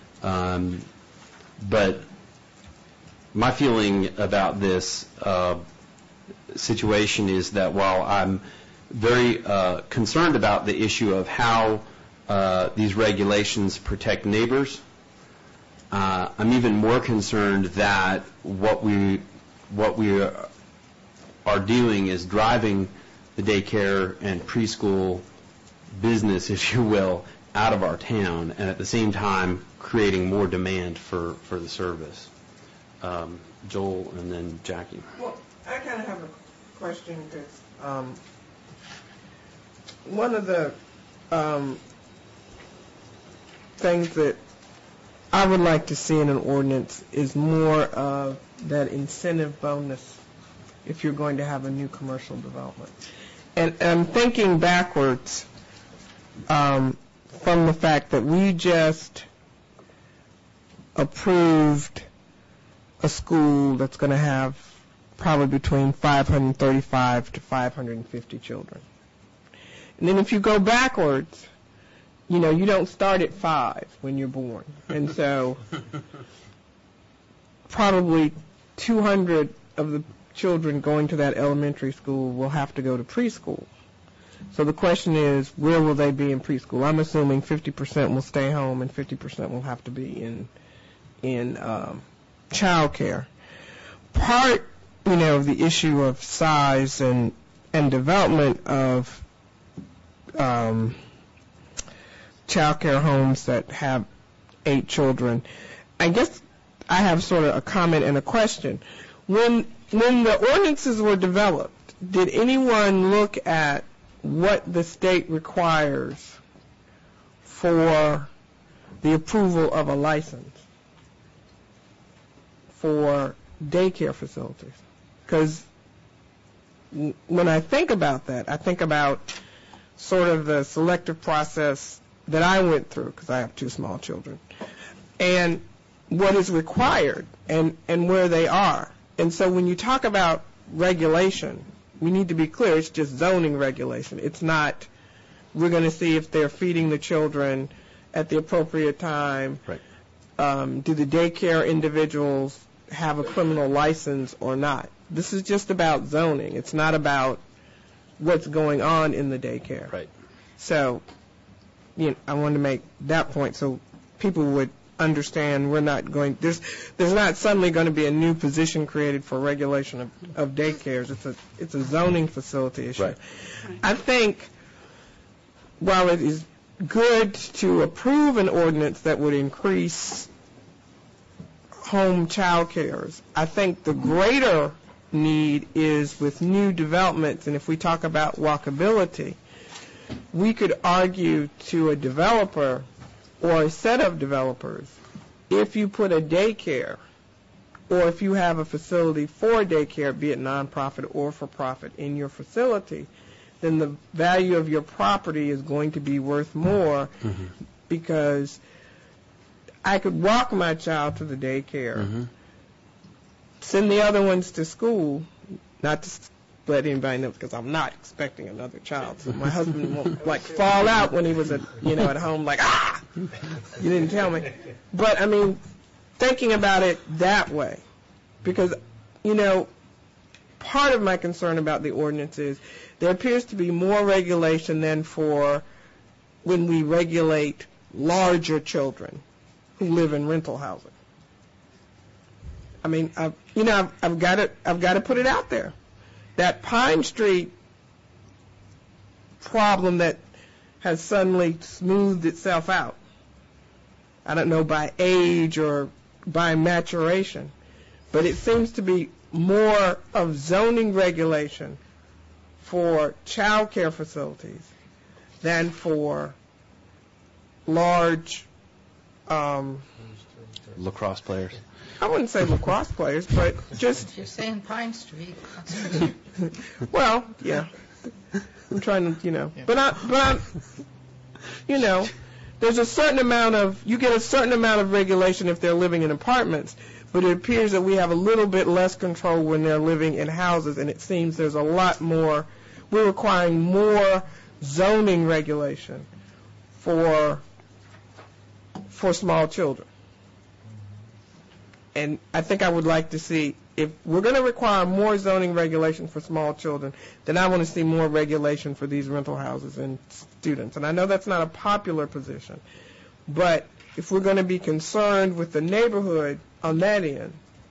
Speaker 1: But my feeling about this situation is that while I'm very concerned about the issue of how these regulations protect neighbors, I'm even more concerned that what we are doing is driving the daycare and preschool business, if you will, out of our town, and at the same time creating more demand for the service. Joel and then Jackie.
Speaker 9: Well, I kind of have a question because one of the things that I would like to see in an ordinance is more of that incentive bonus if you're going to have a new commercial development. And I'm thinking backwards from the fact that we just approved a school that's going to have probably between 535 to 550 children. And then if you go backwards, you don't start at 5 when you're born. And so probably 200 of the children going to that elementary school will have to go to preschool. So the question is, where will they be in preschool? I'm assuming 50% will stay home and 50% will have to be in child care. Part, of the issue of size and development of child care homes that have 8 children, I guess I have sort of a comment and a question. When the ordinances were developed, did anyone look at what the state requires for the approval of a license for daycare facilities? Because when I think about that, I think about sort of the selective process that I went through, because I have 2 small children, and what is required and where they are. And so when you talk about regulation, we need to be clear, it's just zoning regulation. It's not, we're going to see if they're feeding the children at the appropriate time.
Speaker 1: Right.
Speaker 9: Do the daycare individuals have a criminal license or not? This is just about zoning. It's not about what's going on in the daycare.
Speaker 1: Right.
Speaker 9: So, I wanted to make that point so people would understand we're not going, there's not suddenly going to be a new position created for regulation of daycares. It's a zoning facility issue.
Speaker 1: Right.
Speaker 9: I think while it is good to approve an ordinance that would increase home child cares, I think the greater need is with new developments, and if we talk about walkability, we could argue to a developer or a set of developers, if you put a daycare or if you have a facility for daycare, be it nonprofit or for profit, in your facility, then the value of your property is going to be worth more because I could walk my child to the daycare, send the other ones to school, not to let anybody know because I'm not expecting another child. So my husband won't like fall out when he was at home like, you didn't tell me. But I mean, thinking about it that way, because part of my concern about the ordinance is there appears to be more regulation than for when we regulate larger children who live in rental housing. I mean, I've got to put it out there. That Pine Street problem that has suddenly smoothed itself out, I don't know by age or by maturation, but it seems to be more of zoning regulation for child care facilities than for large
Speaker 1: Lacrosse players.
Speaker 9: I wouldn't say lacrosse players, but just...
Speaker 2: You're saying Pine Street.
Speaker 9: Well, yeah. I'm trying to, But there's a certain amount of... You get a certain amount of regulation if they're living in apartments, but it appears that we have a little bit less control when they're living in houses, and it seems there's a lot more... We're requiring more zoning regulation for small children. And I think I would like to see, if we're going to require more zoning regulation for small children, then I want to see more regulation for these rental houses and students. And I know that's not a popular position, but if we're going to be concerned with the neighborhood on that end,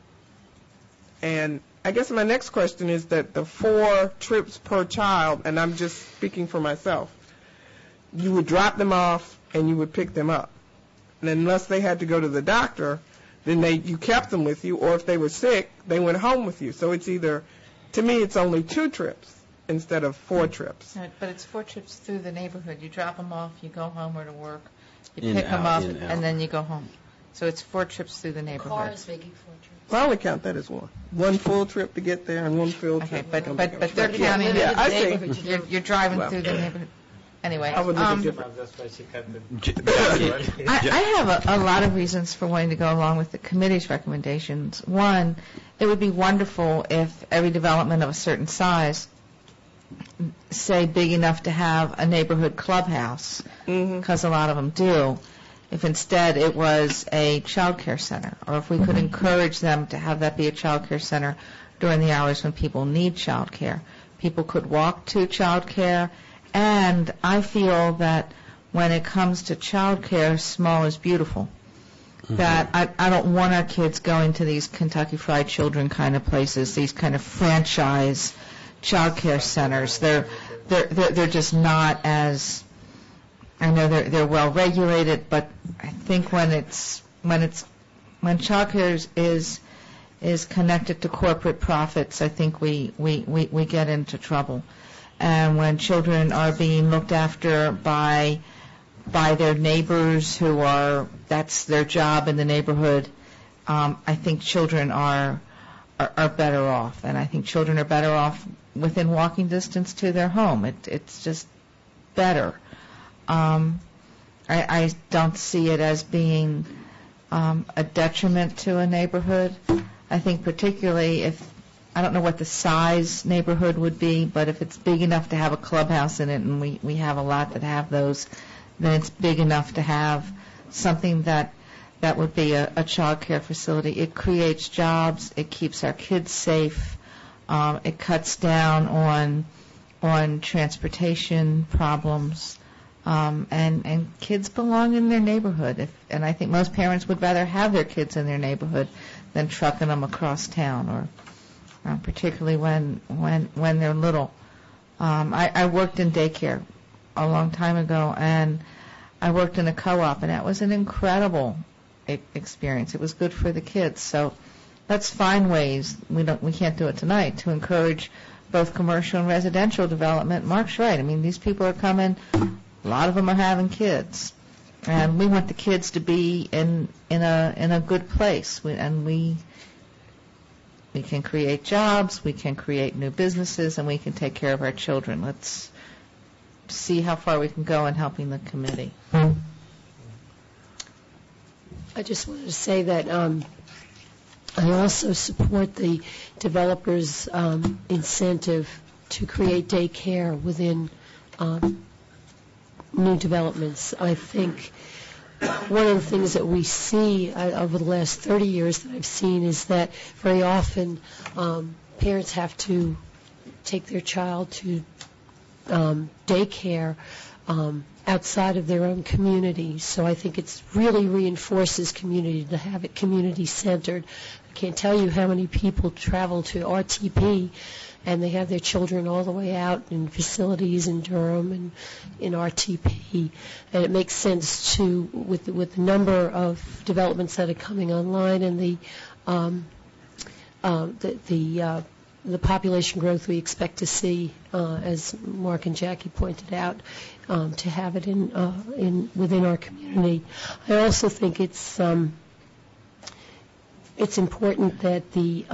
Speaker 9: and I guess my next question is that the 4 trips per child, and I'm just speaking for myself, you would drop them off and you would pick them up. And unless they had to go to the doctor, then you kept them with you, or if they were sick, they went home with you. So it's either, to me, it's only 2 trips instead of 4 trips.
Speaker 2: Right, but it's 4 trips through the neighborhood. You drop them off, you go home or to work, you
Speaker 1: In,
Speaker 2: pick them
Speaker 1: out,
Speaker 2: up,
Speaker 1: in, out.
Speaker 2: and then you go home. So it's 4 trips through the neighborhood.
Speaker 6: Car is making 4 trips.
Speaker 9: Well, I only count that as one. One full trip to get there and one field
Speaker 2: Okay,
Speaker 9: trip.
Speaker 2: but
Speaker 9: to come back.
Speaker 2: they're counting,
Speaker 9: Yeah, I see.
Speaker 2: you're driving
Speaker 9: Well,
Speaker 2: through the neighborhood. Anyway,
Speaker 9: I would look at different.
Speaker 7: That's why she cut the...
Speaker 5: I have a lot of reasons for wanting to go along with the committee's recommendations. One, it would be wonderful if every development of a certain size, say big enough to have a neighborhood clubhouse, because a lot of them do, if instead it was a child care center, or if we could encourage them to have that be a child care center during the hours when people need child care. People could walk to child care. And I feel that when it comes to child care, small is beautiful. That I don't want our kids going to these Kentucky Fried Children kind of places, these kind of franchise child care centers. They're just not as, I know they're well regulated, but I think when child care is connected to corporate profits, I think we get into trouble. And when children are being looked after by their neighbors that's their job in the neighborhood, I think children are better off. And I think children are better off within walking distance to their home. It's just better. I don't see it as being a detriment to a neighborhood. I think particularly if, I don't know what the size neighborhood would be, but if it's big enough to have a clubhouse in it, and we have a lot that have those, then it's big enough to have something that would be a child care facility. It creates jobs. It keeps our kids safe. It cuts down on transportation problems. And kids belong in their neighborhood, and I think most parents would rather have their kids in their neighborhood than trucking them across town, or particularly when they're little. I worked in daycare a long time ago, and I worked in a co-op, and that was an incredible experience. It was good for the kids. So let's find ways, we can't do it tonight, to encourage both commercial and residential development. Mark's right. I mean, these people are coming, a lot of them are having kids, and we want the kids to be in a good place. We can create jobs, we can create new businesses, and we can take care of our children. Let's see how far we can go in helping the committee.
Speaker 6: I just wanted to say that I also support the developers' incentive to create daycare within new developments. I think one of the things that we see over the last 30 years that I've seen is that very often parents have to take their child to daycare outside of their own community. So I think it really reinforces community to have it community-centered. I can't tell you how many people travel to RTP and they have their children all the way out in facilities in Durham and in RTP. And it makes sense to, with the number of developments that are coming online and the population growth we expect to see, as Mark and Jackie pointed out, to have it within our community. I also think it's important that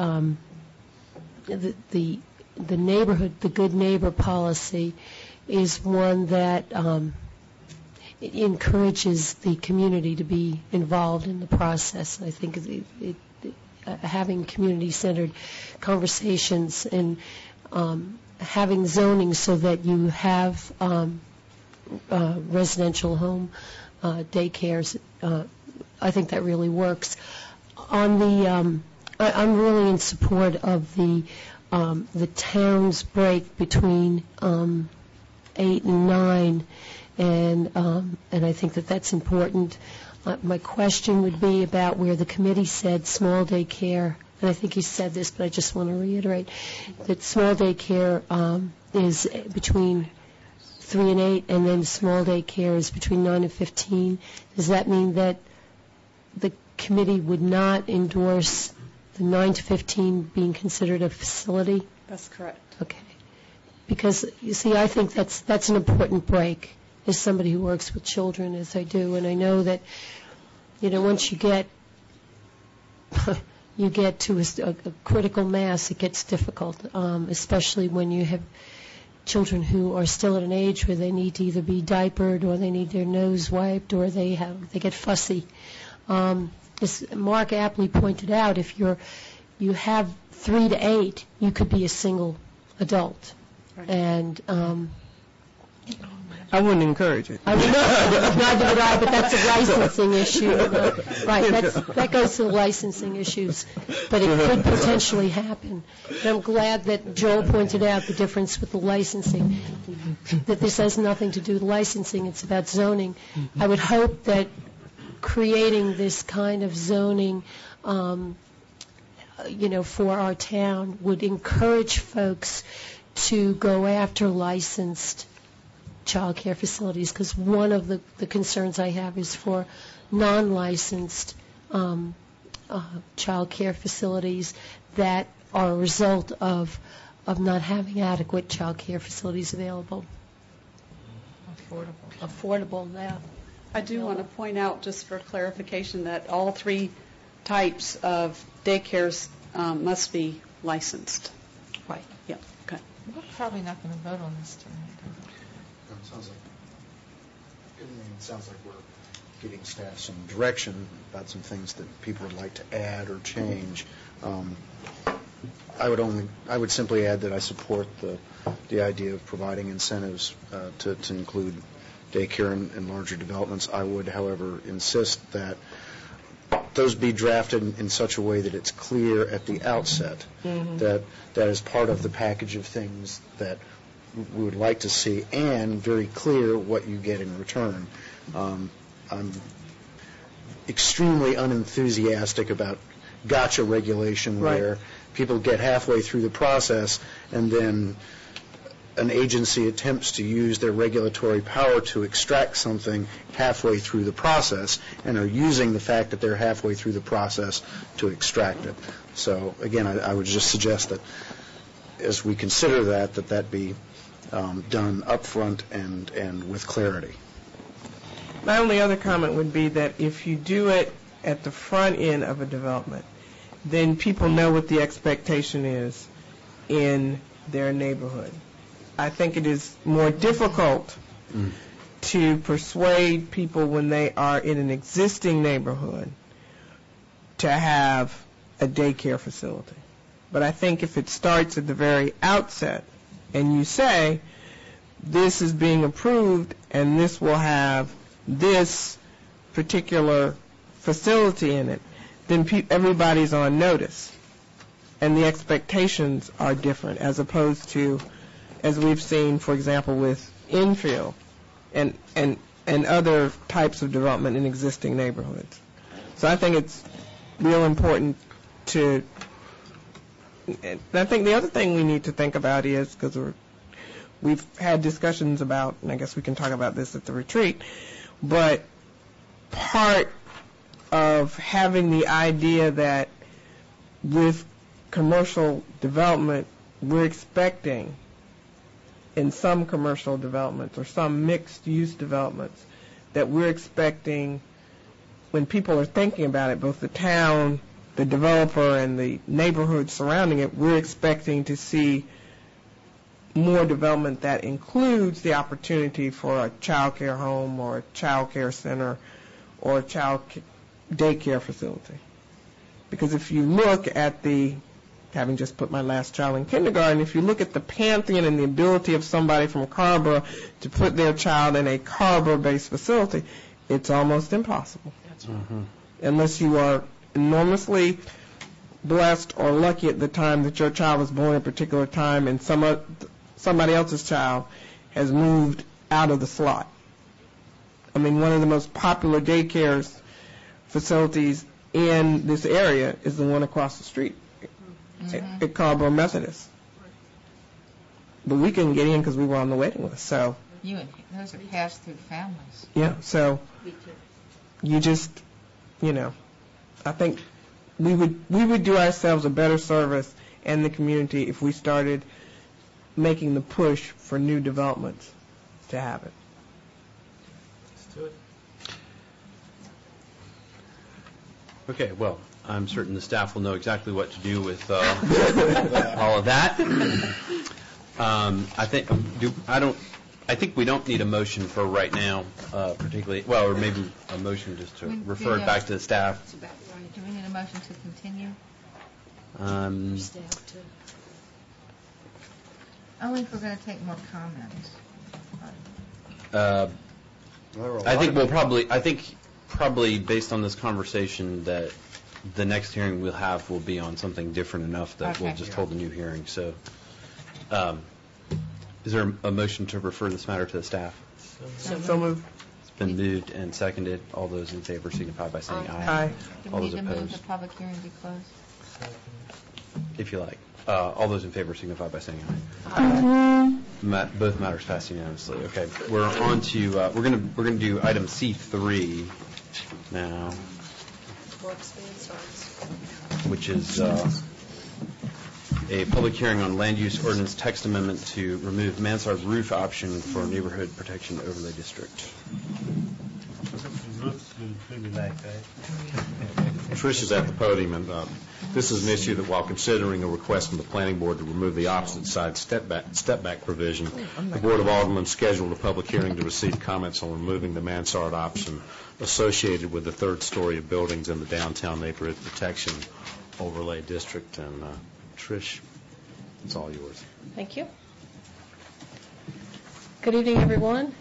Speaker 6: the neighborhood, the good neighbor policy, is one that it encourages the community to be involved in the process. I think having community-centered conversations and having zoning so that you have residential home daycares, I think that really works. I'm really in support of the town's break between 8 and 9, and I think that that's important. My question would be about where the committee said small daycare, and I think you said this, but I just want to reiterate that small daycare is between 3 and 8, and then small daycare is between 9 and 15. Does that mean that the committee would not endorse the 9 to 15 being considered a facility?
Speaker 8: That's correct.
Speaker 6: Okay. Because, you see, I think that's an important break, as somebody who works with children, as I do, and I know that, once you get to a critical mass, it gets difficult, especially when you have children who are still at an age where they need to either be diapered or they need their nose wiped or they get fussy. As Mark aptly pointed out, if you have 3 to 8, you could be a single adult. Right. And
Speaker 9: I wouldn't encourage it.
Speaker 6: I would not, neither would I, but that's a licensing issue. Right, that goes to the licensing issues, but it could potentially happen. And I'm glad that Joel pointed out the difference with the licensing, that this has nothing to do with licensing, it's about zoning. I would hope that creating this kind of zoning, for our town would encourage folks to go after licensed child care facilities, because one of the concerns I have is for non-licensed child care facilities that are a result of not having adequate child care facilities available. Affordable now.
Speaker 8: I do want to point out, just for clarification, that all 3 types of daycares must be licensed.
Speaker 6: Right.
Speaker 8: Yeah. Okay.
Speaker 2: We're probably not going to vote on this tonight.
Speaker 10: It sounds like we're getting staff some direction about some things that people would like to add or change. I would simply add that I support the idea of providing incentives to include daycare in larger developments. I would, however, insist that those be drafted in such a way that it's clear at the outset that is part of the package of things that we would like to see, and very clear what you get in return. I'm extremely unenthusiastic about gotcha regulation where people get halfway through the process and then an agency attempts to use their regulatory power to extract something halfway through the process and are using the fact that they're halfway through the process to extract it. So, again, I would just suggest that as we consider that be done up front and with clarity.
Speaker 9: My only other comment would be that if you do it at the front end of a development, then people know what the expectation is in their neighborhood. I think it is more difficult to persuade people when they are in an existing neighborhood to have a daycare facility. But I think if it starts at the very outset and you say, this is being approved and this will have this particular facility in it, then everybody's on notice. And the expectations are different as opposed to, as we've seen, for example, with infill and other types of development in existing neighborhoods. So I think it's real important to, and I think the other thing we need to think about is, because we've had discussions about, and I guess we can talk about this at the retreat, but part of having the idea that with commercial development, we're expecting in some commercial developments or some mixed-use developments that we're expecting, when people are thinking about it, both the town, the developer, and the neighborhood surrounding it, we're expecting to see more development that includes the opportunity for a child care home or a child care center or a child daycare facility. Because if you look at the, having just put my last child in kindergarten, if you look at the pantheon and the ability of somebody from Carrboro to put their child in a Carrboro-based facility, it's almost impossible. Unless you are enormously blessed or lucky at the time that your child was born at a particular time and somebody else's child has moved out of the slot. I mean, one of the most popular daycare facilities in this area is the one across the street at Carrboro Methodist. But we couldn't get in because we were on the waiting list. So
Speaker 2: those are pass-through families.
Speaker 9: Yeah, so you just, I think we would do ourselves a better service and the community if we started making the push for new developments to have it.
Speaker 7: Let's do it.
Speaker 1: Okay, well, I'm certain the staff will know exactly what to do with all of that. I think we don't need a motion for right now, particularly, well, or maybe a motion just to refer it back to the staff.
Speaker 2: Do we need a motion to continue? Only if we're going to take more comments.
Speaker 1: I think probably based on this conversation that the next hearing we'll have will be on something different enough that we'll just hold a new hearing. So is there a motion to refer this matter to the staff?
Speaker 9: So moved.
Speaker 1: It's been moved and seconded. All those in favor signify by saying aye.
Speaker 9: Aye.
Speaker 2: Do
Speaker 1: All
Speaker 2: we need
Speaker 1: those
Speaker 2: to move
Speaker 1: opposed?
Speaker 2: the public hearing be closed?
Speaker 1: If you like. All those in favor signify by saying aye. Both matters passed unanimously. Okay, we're on to we're going to do item C3 now, which is a public hearing on land use ordinance text amendment to remove mansard roof option for neighborhood protection overlay district.
Speaker 3: Trish is at the podium, and this is an issue that, while considering a request from the planning board to remove the opposite side step-back provision, the Board of Aldermen scheduled a public hearing to receive comments on removing the mansard option associated with the third story of buildings in the downtown neighborhood protection overlay district. And Trish, it's all yours.
Speaker 11: Thank you. Good evening, everyone.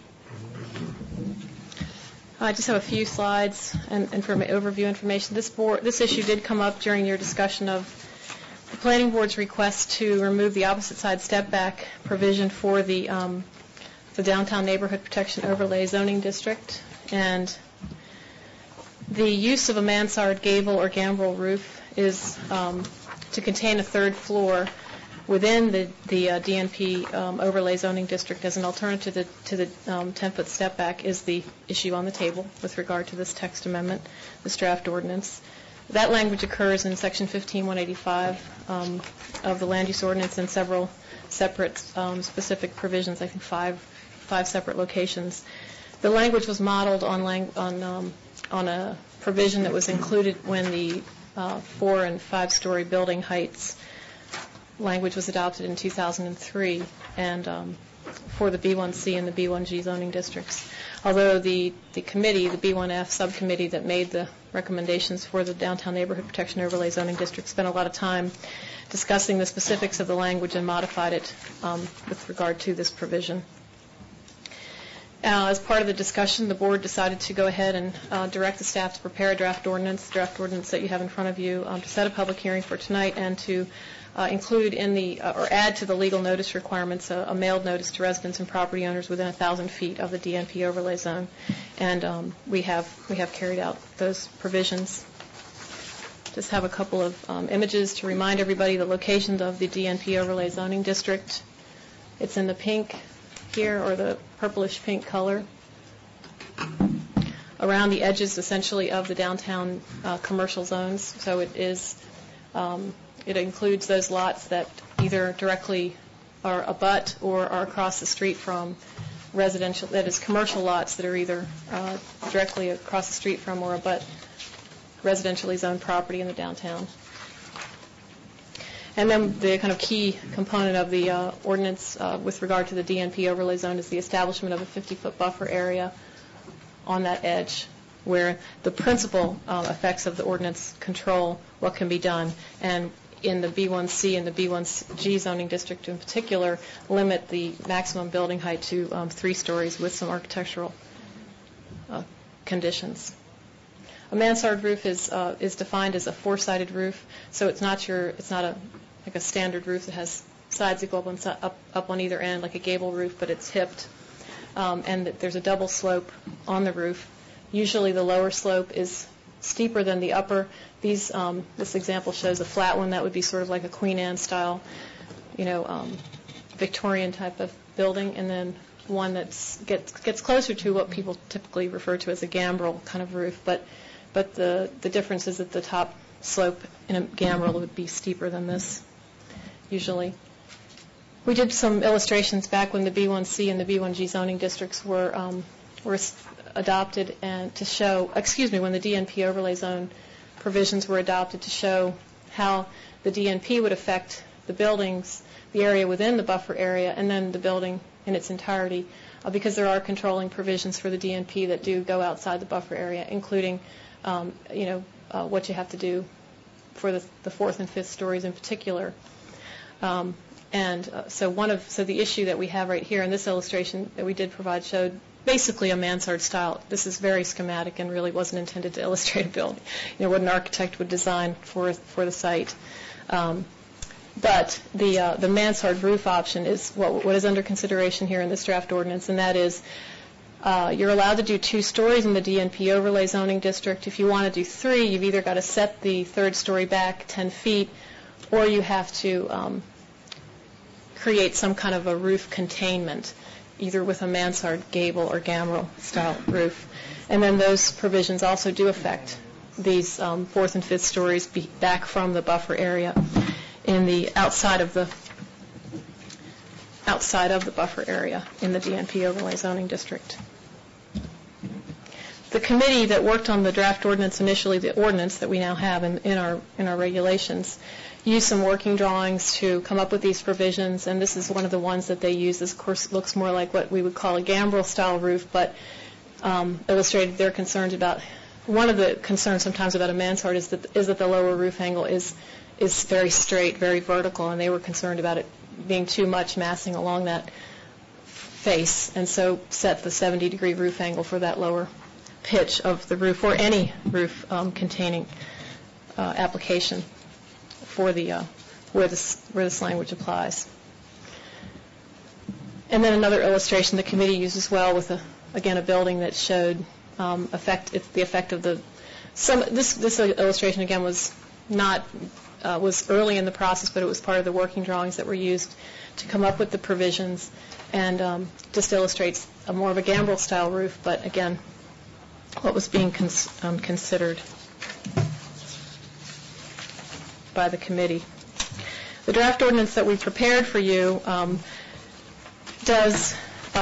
Speaker 11: I just have a few slides and overview information. This issue did come up during your discussion of the Planning Board's request to remove the opposite side step back provision for the Downtown Neighborhood Protection Overlay Zoning District. And the use of a mansard gable or gambrel roof is to contain a third floor within the DNP overlay zoning district as an alternative to the 10-foot step back is the issue on the table with regard to this text amendment, this draft ordinance. That language occurs in Section 15-185 of the Land Use Ordinance and several separate specific provisions, I think five separate locations. The language was modeled on a provision that was included when the 4- and 5-story building heights language was adopted in 2003 and for the B1C and the B1G zoning districts. Although the committee, the B1F subcommittee that made the recommendations for the Downtown Neighborhood Protection Overlay Zoning District spent a lot of time discussing the specifics of the language and modified it with regard to this provision. As part of the discussion, the board decided to go ahead and direct the staff to prepare a draft ordinance that you have in front of you, to set a public hearing for tonight and to include in the or add to the legal notice requirements a mailed notice to residents and property owners within 1,000 feet of the DNP overlay zone. And we have carried out those provisions. Just have a couple of images to remind everybody the locations of the DNP overlay zoning district. It's in the pink here, or the purplish pink color, around the edges essentially of the downtown commercial zones. So it is, it includes those lots that either directly are abut or are across the street from residential, that is commercial lots that are either directly across the street from or abut residentially zoned property in the downtown. And then the kind of key component of the ordinance with regard to the DNP overlay zone is the establishment of a 50-foot buffer area on that edge where the principal effects of the ordinance control what can be done. And in the B1C and the B1G zoning district in particular, limit the maximum building height to 3 stories with some architectural conditions. A mansard roof is defined as a 4-sided roof, so it's not like a standard roof that has sides that go up on either end like a gable roof, but it's hipped, and that there's a double slope on the roof. Usually the lower slope is steeper than the upper. This example shows a flat one that would be sort of like a Queen Anne style, Victorian type of building, and then one that gets closer to what people typically refer to as a gambrel kind of roof, but the difference is that the top slope in a gambrel would be steeper than this usually. We did some illustrations back when the B1C and the B1G zoning districts were adopted and to show, when the DNP overlay zone provisions were adopted to show how the DNP would affect the buildings, the area within the buffer area, and then the building in its entirety, because there are controlling provisions for the DNP that do go outside the buffer area, including, what you have to do for the 4th and 5th stories in particular. So the issue that we have right here in this illustration that we did provide showed basically a mansard style. This is very schematic and really wasn't intended to illustrate a building, what an architect would design for the site. But the mansard roof option is what is under consideration here in this draft ordinance, and that is you're allowed to do 2 stories in the DNP overlay zoning district. If you want to do 3, you've either got to set the 3rd story back 10 feet, or you have to create some kind of a roof containment, either with a mansard, gable, or gambrel style roof. And then those provisions also do affect these 4th and 5th stories back from the buffer area in the outside of the buffer area in the DNP overlay zoning district. The committee that worked on the draft ordinance initially, the ordinance that we now have in our regulations, used some working drawings to come up with these provisions, and this is one of the ones that they use. This, of course, looks more like what we would call a gambrel style roof, but illustrated their concerns about. One of the concerns sometimes about a mansard is that the lower roof angle is very straight, very vertical, and they were concerned about it being too much massing along that face, and so set the 70-degree roof angle for that lower pitch of the roof, or any roof containing application for the where this language applies. And then another illustration the committee used as well with, a building that showed the effect of the. This illustration again was early in the process, but it was part of the working drawings that were used to come up with the provisions, and just illustrates more of a gambrel style roof, but again, what was being considered by the committee. The draft ordinance that we prepared for you does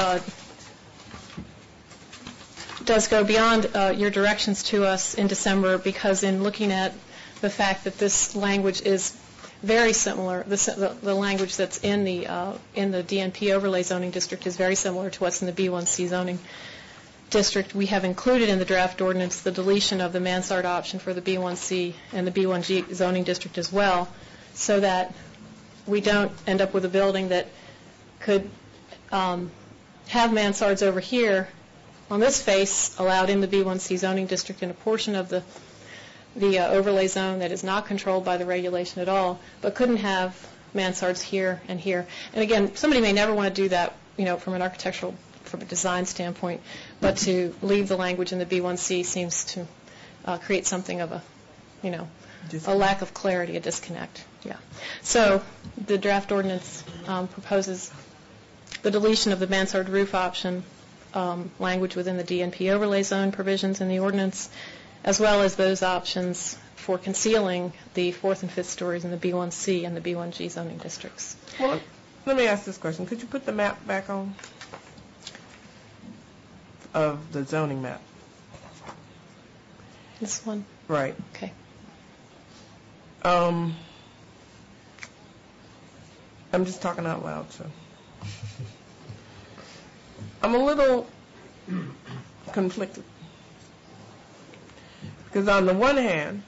Speaker 11: go beyond your directions to us in December, because in looking at the fact that this language is very similar, the language that's in the DNP overlay zoning district is very similar to what's in the B1C zoning district. We have included in the draft ordinance the deletion of the mansard option for the B1C and the B1G zoning district as well, so that we don't end up with a building that could have mansards over here on this face allowed in the B1C zoning district in a portion of the overlay zone that is not controlled by the regulation at all, but couldn't have mansards here and here. And again, somebody may never want to do that, from a design standpoint, but to leave the language in the B1C seems to create something of a lack of clarity, a disconnect. Yeah. So the draft ordinance proposes the deletion of the mansard roof option language within the DNP overlay zone provisions in the ordinance, as well as those options for concealing the 4th and 5th stories in the B1C and the B1G zoning districts.
Speaker 9: Well, let me ask this question. Could you put the map back on of the zoning map?
Speaker 11: This one?
Speaker 9: Right.
Speaker 11: Okay.
Speaker 9: I'm just talking out loud, so. I'm a little conflicted. Because on the one hand,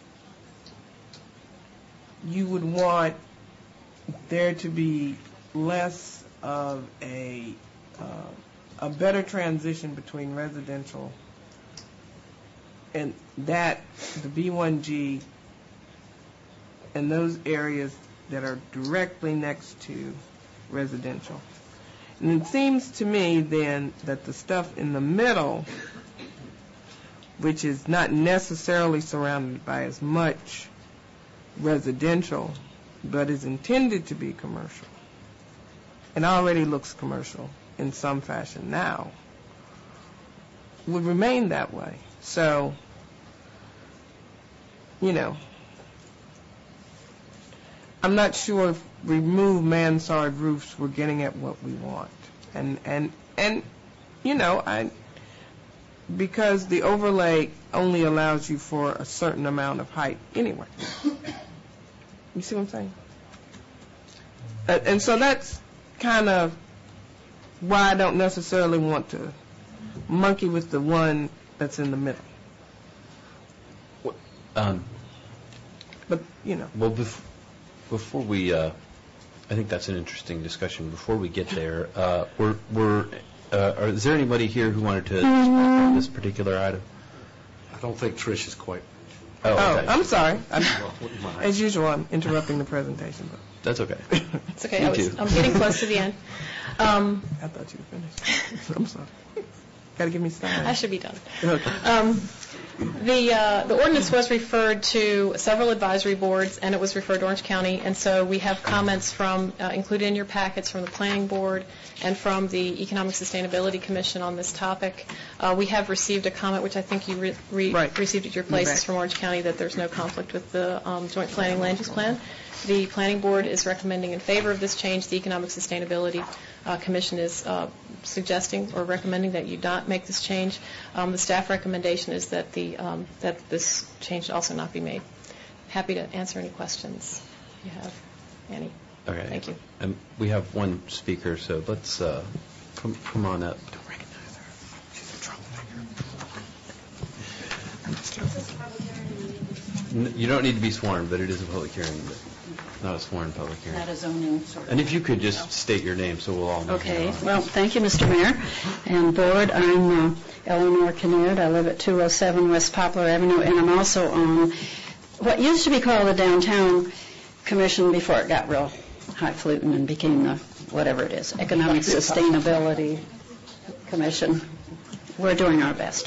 Speaker 9: you would want there to be less of a better transition between residential and the B1G and those areas that are directly next to residential. And it seems to me then that the stuff in the middle, which is not necessarily surrounded by as much residential, but is intended to be commercial, and already looks commercial in some fashion now, would remain that way. So, I'm not sure if remove mansard roofs we're getting at what we want. And because the overlay only allows you for a certain amount of height anyway. You see what I'm saying? And so that's kind of why I don't necessarily want to monkey with the one that's in the middle. But,
Speaker 1: Well, before we, I think that's an interesting discussion. Before we get there, is there anybody here who wanted to speak on this particular item?
Speaker 3: I don't think Trish is quite.
Speaker 1: Oh, okay.
Speaker 9: I'm sorry. As usual, I'm interrupting the presentation. But.
Speaker 1: That's okay.
Speaker 11: It's okay. I'm getting close to the end.
Speaker 9: I thought you were finished. I'm sorry. Got to give me time.
Speaker 11: I should be done.
Speaker 9: Okay.
Speaker 11: The ordinance was referred to several advisory boards, and it was referred to Orange County, and so we have comments from included in your packets from the Planning Board and from the Economic Sustainability Commission on this topic. We have received a comment, which I think you received at your places from Orange County, that there's no conflict with the Joint Planning Land Use Plan. The Planning Board is recommending in favor of this change. The Economic Sustainability Commission is suggesting or recommending that you not make this change. The staff recommendation is that that this change also not be made. Happy to answer any questions if you have any.
Speaker 1: Okay.
Speaker 11: Thank you.
Speaker 1: We have one speaker, so let's come on up. Don't recognize her. She's a troublemaker. You don't need to be sworn, but it is a public hearing. Not a sworn public hearing.
Speaker 12: Not a zoning sort of.
Speaker 1: And if you could just state your name so we'll all know.
Speaker 12: Okay. Well, thank you, Mr. Mayor and Board. I'm Eleanor Kinnaird. I live at 207 West Poplar Avenue, and I'm also on what used to be called the downtown commission before it got real highfalutin and became the, whatever it is, Economic Sustainability Commission. We're doing our best.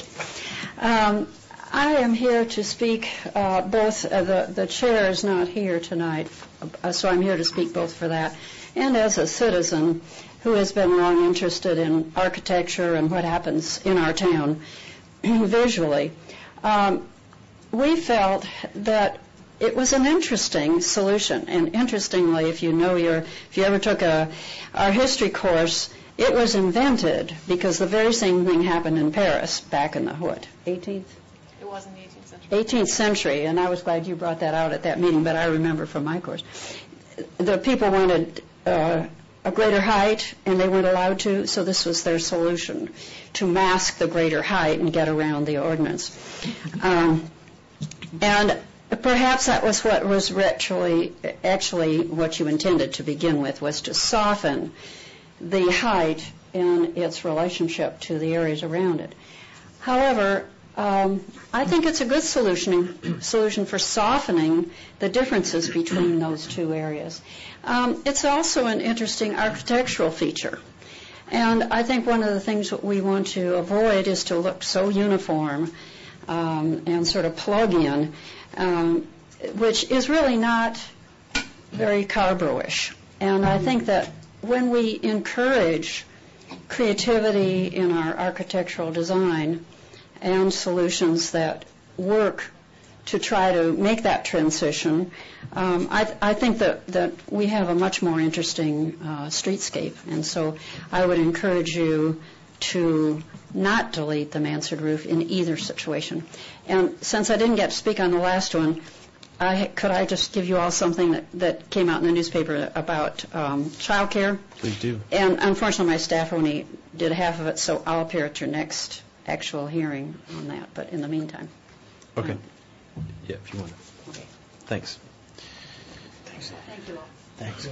Speaker 12: I am here to speak both, the chair is not here tonight, so I'm here to speak both for that, and as a citizen who has been long interested in architecture and what happens in our town visually. We felt that it was an interesting solution, and interestingly, if you ever took our history course, it was invented because the very same thing happened in Paris back in the 18th?
Speaker 11: It was in the 18th century.
Speaker 12: 18th century, and I was glad you brought that out at that meeting, but I remember from my course. The people wanted a greater height, and they weren't allowed to, so this was their solution, to mask the greater height and get around the ordinance. And perhaps that was what was actually what you intended to begin with, was to soften the height and its relationship to the areas around it. However, I think it's a good solution for softening the differences between those two areas. It's also an interesting architectural feature. And I think one of the things that we want to avoid is to look so uniform and sort of plug in, which is really not very Carrboro-ish. And I think that when we encourage creativity in our architectural design and solutions that work to try to make that transition, I think that we have a much more interesting streetscape. And so I would encourage you to not delete the mansard roof in either situation. And since I didn't get to speak on the last one, could I just give you all something that came out in the newspaper about child care?
Speaker 1: Please do.
Speaker 12: And unfortunately, my staff only did half of it, so I'll appear at your next actual hearing on that, but in the meantime.
Speaker 1: Okay. Yeah, if you want to.
Speaker 12: Okay.
Speaker 1: Thanks.
Speaker 12: Thank you all.
Speaker 1: Thanks.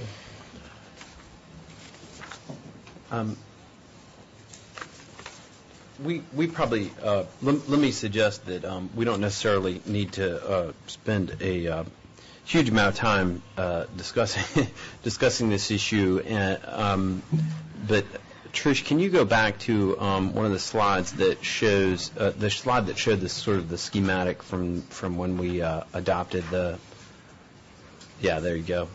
Speaker 1: We probably, let me suggest that we don't necessarily need to spend a huge amount of time discussing this issue. But Trish, can you go back to one of the slides that shows the slide that showed this sort of the schematic from when we adopted the? Yeah, there you go.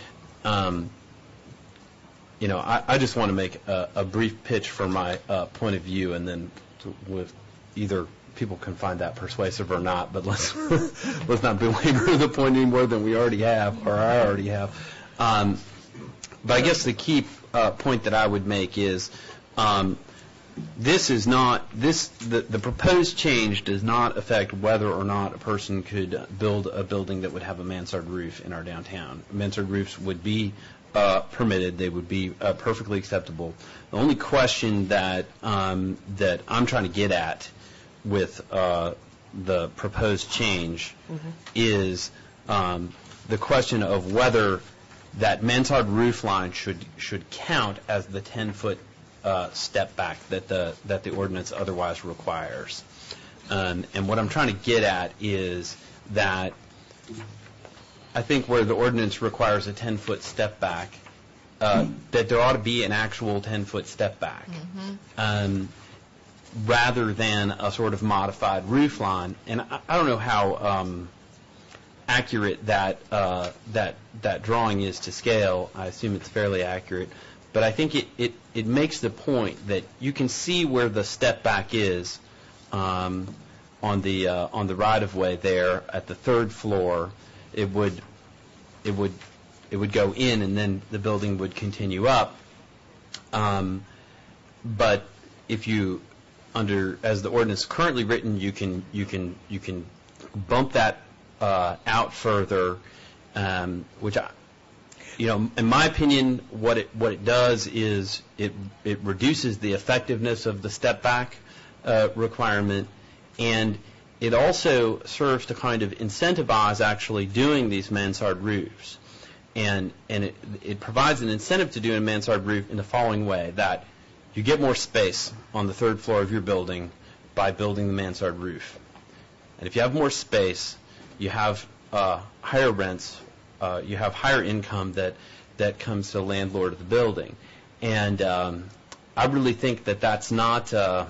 Speaker 1: I just want to make a brief pitch from my point of view, and then with either people can find that persuasive or not. But let's not belabor the point any more than we already have, or I already have. But I guess the key point that I would make is this is not the proposed change does not affect whether or not a person could build a building that would have a mansard roof in our downtown. Mansard roofs would be permitted; they would be perfectly acceptable. The only question that I'm trying to get at with the proposed change is the question of whether that mansard roof line should count as the 10-foot step back that the ordinance otherwise requires. And what I'm trying to get at is that I think where the ordinance requires a 10-foot step back, that there ought to be an actual 10-foot step back, rather than a sort of modified roof line. And I don't know how accurate that drawing is to scale. I assume it's fairly accurate, but I think it makes the point that you can see where the step back is on the right of way there at the third floor. It would go in, and then the building would continue up. But if you as the ordinance is currently written, you can bump that out further, which in my opinion, what it does is it reduces the effectiveness of the step back requirement, and it also serves to kind of incentivize actually doing these mansard roofs. And it provides an incentive to do a mansard roof in the following way, that you get more space on the third floor of your building by building the mansard roof. And if you have more space, you have higher rents you have higher income that comes to the landlord of the building. And I really think that's not, to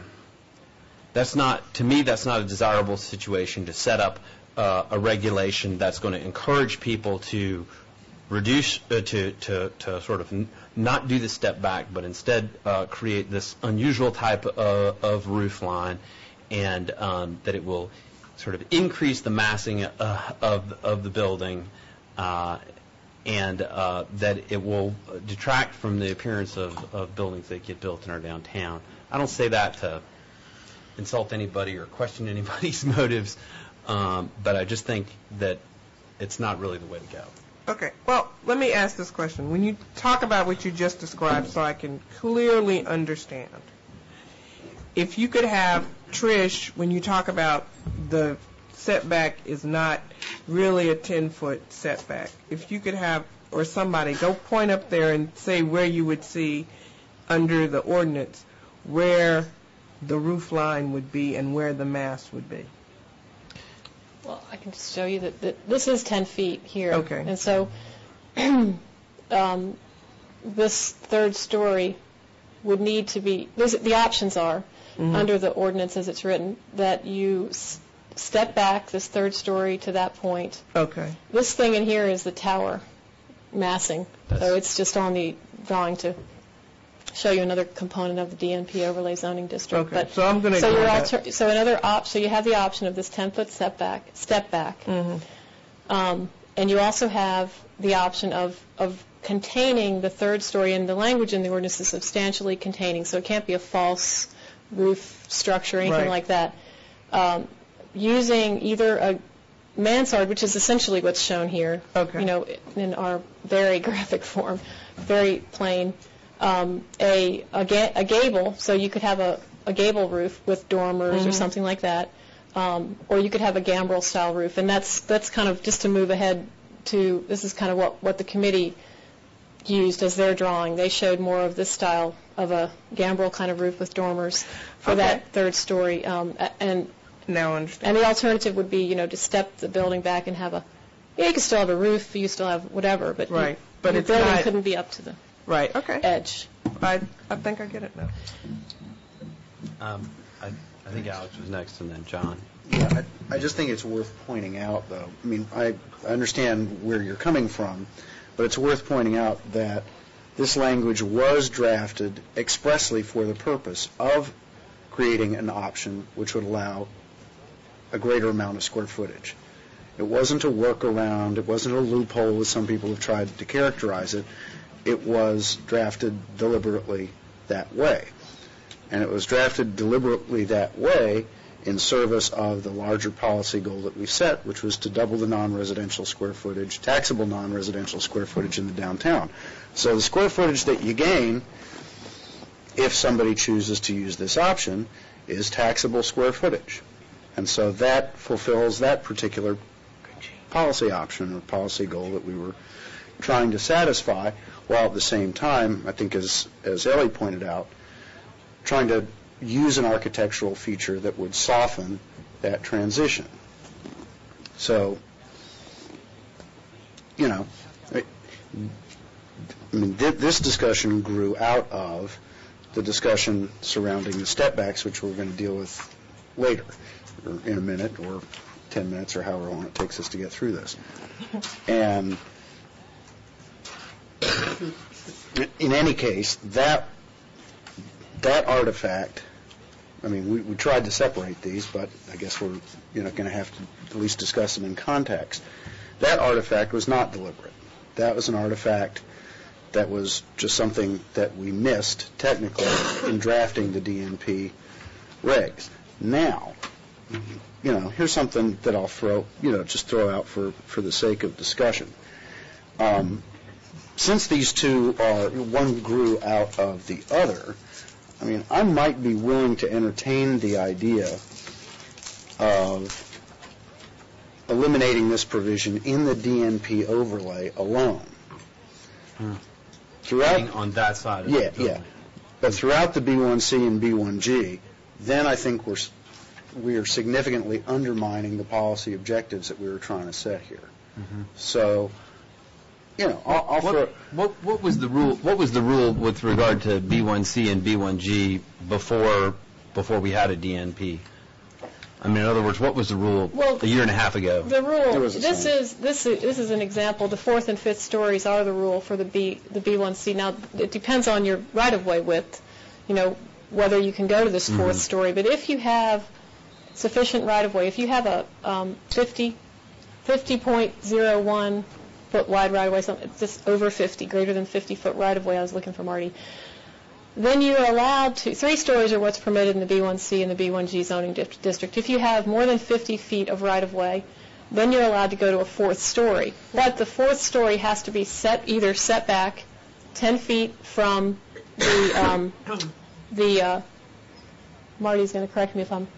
Speaker 1: me, that's not a desirable situation to set up a regulation that's going to encourage people to reduce, to sort of not do the step back, but instead create this unusual type of roof line, and that it will sort of increase the massing of the building, and that it will detract from the appearance of buildings that get built in our downtown. I don't say that to insult anybody or question anybody's motives, but I just think that it's not really the way to go.
Speaker 9: Okay, well, let me ask this question. When you talk about what you just described so I can clearly understand, if you could have Trish, when you talk about the setback is not really a 10-foot setback, if you could have, or somebody, go point up there and say where you would see under the ordinance where the roof line would be and where the mass would be.
Speaker 11: Well, I can just show you that this is 10 feet here.
Speaker 9: Okay.
Speaker 11: And so this third story would need to be, the options are, under the ordinance as it's written, that you step back this third story to that point.
Speaker 9: Okay.
Speaker 11: This thing in here is the tower massing. So it's just on the drawing to show you another component of the DNP overlay zoning district.
Speaker 9: Okay,
Speaker 11: But,
Speaker 9: so I'm going to
Speaker 11: so
Speaker 9: go
Speaker 11: your so another so you have the option of this 10-foot step back, and you also have the option of containing the third story, and the language in the ordinance is substantially containing, so it can't be a false roof structure or anything like that. Using either a mansard, which is essentially what's shown here,
Speaker 9: okay,
Speaker 11: you know, in our very graphic form, very plain. A gable, so you could have a gable roof with dormers or something like that, or you could have a gambrel style roof, and that's kind of just to move ahead to, this is kind of what the committee used as their drawing. They showed more of this style of a gambrel kind of roof with dormers for that third story, and
Speaker 9: now I understand.
Speaker 11: And the alternative would be, you know, to step the building back and have you can still have a roof, you still have whatever, but
Speaker 9: but
Speaker 11: your building couldn't be up to the edge.
Speaker 9: I think I get it now.
Speaker 1: I think Alex was next, and then John.
Speaker 10: Yeah, I just think it's worth pointing out, though. I mean, I understand where you're coming from, but it's worth pointing out that this language was drafted expressly for the purpose of creating an option which would allow a greater amount of square footage. It wasn't a workaround. It wasn't a loophole, as some people have tried to characterize it. It was drafted deliberately that way. And it was drafted deliberately that way in service of the larger policy goal that we set, which was to double the non-residential square footage, taxable non-residential square footage in the downtown. So the square footage that you gain, if somebody chooses to use this option, is taxable square footage. And so that fulfills that particular policy option or policy goal that we were trying to satisfy, while at the same time, I think as Ellie pointed out, trying to use an architectural feature that would soften that transition. So, you know, I mean, this discussion grew out of the discussion surrounding the step backs, which we're going to deal with later, or in a minute, or 10 minutes, or however long it takes us to get through this. And in any case, that artifact, I mean, we tried to separate these, but I guess we're going to have to at least discuss them in context. That artifact was not deliberate. That was an artifact that was just something that we missed technically in drafting the DNP regs. Now, you know, here's something that I'll throw out for the sake of discussion. Since these two one grew out of the other, I mean, I might be willing to entertain the idea of eliminating this provision in the DNP overlay alone. Throughout
Speaker 1: on that side of it.
Speaker 10: Yeah. But throughout the B1C and B1G, then I think we are significantly undermining the policy objectives that we were trying to set here. So
Speaker 4: I'll throw.
Speaker 1: What was the rule? What was the rule with regard to B1C and B1G before we had a DNP? I mean, in other words, what was the rule a year and a half ago?
Speaker 11: The rule. This is an example. The fourth and fifth stories are the rule for the B1C. Now, it depends on your right-of-way width. Whether you can go to this fourth story. But if you have sufficient right-of-way, if you have a 50.01 foot wide right-of-way, it's just over 50, greater than 50 foot right-of-way. I was looking for Marty. Then you're allowed to, 3 stories are what's permitted in the B1C and the B1G zoning district. If you have more than 50 feet of right-of-way, then you're allowed to go to a fourth story. But the fourth story has to be either set back 10 feet from Marty's going to correct me if I'm...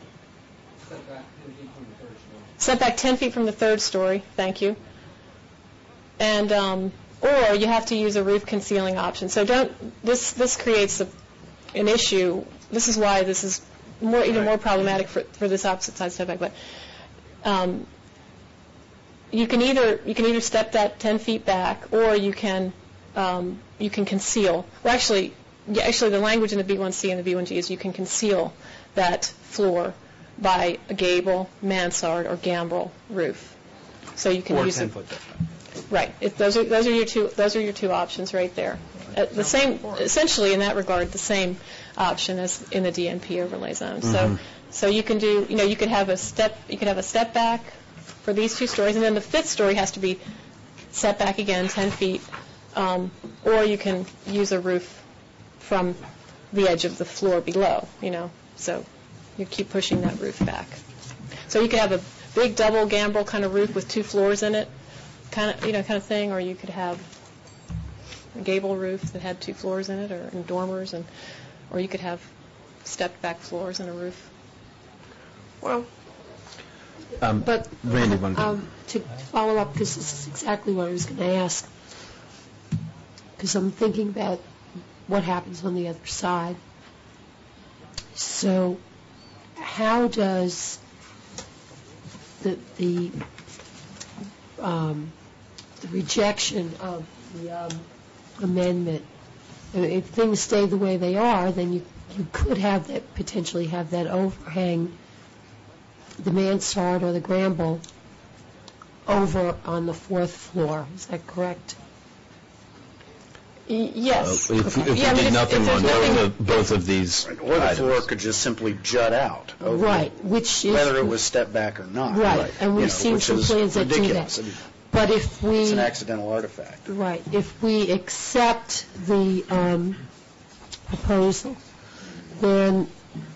Speaker 11: Set back 10 feet from the third story. Thank you. And or you have to use a roof concealing option. So this creates an issue. This is why this is even more problematic for this opposite side setback. But you can either step that 10 feet back, or you can conceal. Well, actually, the language in the B1C and the B1G is you can conceal that floor by a gable, mansard, or gambrel roof. So you can use
Speaker 1: 10-foot.
Speaker 11: Right. Those are your two options right there. The same, essentially in that regard, the same option as in the DNP overlay zone. So you can do, you could have a step back for these 2 stories, and then the 5th story has to be set back again 10 feet, or you can use a roof from the edge of the floor below. So you keep pushing that roof back. So you could have a big double gambrel kind of roof with 2 floors in it, kind of thing, or you could have a gable roof that had 2 floors in it, or in dormers, or you could have stepped back floors and a roof.
Speaker 9: Well,
Speaker 6: But
Speaker 1: Randy,
Speaker 6: to follow up, because this is exactly what I was going to ask, because I'm thinking about what happens on the other side. So how does the rejection of the amendment, if things stay the way they are, then you could have that, potentially have that overhang, the mansard or the gambrel, over on the 4th floor. Is that correct?
Speaker 11: Yes.
Speaker 1: If we did nothing on both of these
Speaker 10: Right. Or the floor could just simply jut out. Over
Speaker 6: Right, which is...
Speaker 10: whether it was stepped back or not.
Speaker 6: Right, and we've seen some plans that do
Speaker 10: ridiculous.
Speaker 6: that. But if we...
Speaker 10: It's an accidental artifact.
Speaker 6: Right, if we accept the proposal, then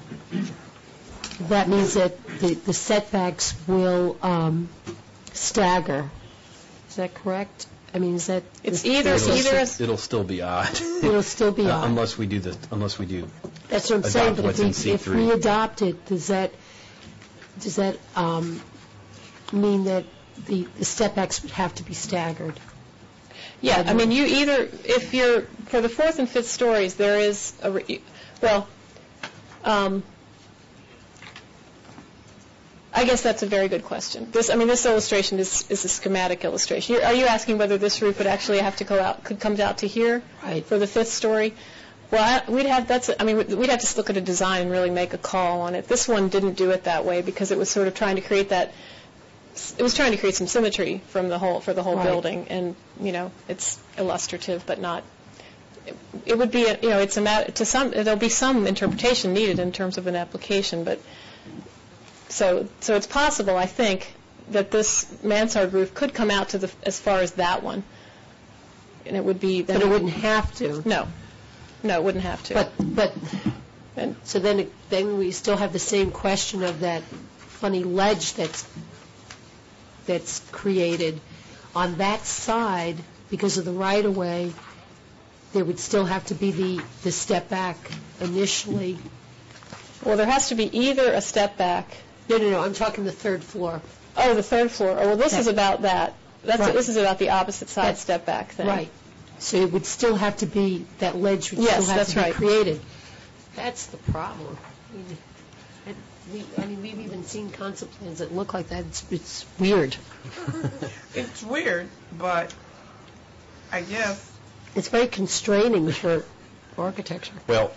Speaker 6: that means that the setbacks will stagger. Is that correct? I mean, is that...
Speaker 11: It's
Speaker 1: it'll still be odd.
Speaker 6: It'll still be odd.
Speaker 1: Unless we do.
Speaker 6: That's what I'm saying, but if we adopt it, does that mean that the step-backs would have to be staggered?
Speaker 11: Yeah, I mean, if you're, for the 4th and 5th stories, there is I guess that's a very good question. This illustration is a schematic illustration. Are you asking whether this roof would actually have to could come out to here for the 5th story? Well, we'd have to look at a design and really make a call on it. This one didn't do it that way because it was sort of trying to create that. It was trying to create some symmetry for the whole building, and it's illustrative, but not. It would be it's a matter to some. There'll be some interpretation needed in terms of an application, but. So it's possible, I think, that this mansard roof could come out to as far as that one, and it would be.
Speaker 6: But it wouldn't have to.
Speaker 11: No, it wouldn't have to.
Speaker 6: But so then we still have the same question of that funny ledge that's created on that side because of the right of way. There would still have to be the step back initially.
Speaker 11: Well, there has to be either a step back.
Speaker 6: No, I'm talking the 3rd floor.
Speaker 11: Oh, the 3rd floor. Oh, well, this is about that. This is about the opposite side step back thing.
Speaker 6: Right. So it would still have to be, that ledge would still have to be created. That's the problem. We've even seen concept plans that look like that. It's weird.
Speaker 9: It's weird, but I guess.
Speaker 6: It's very constraining for architecture.
Speaker 1: Well,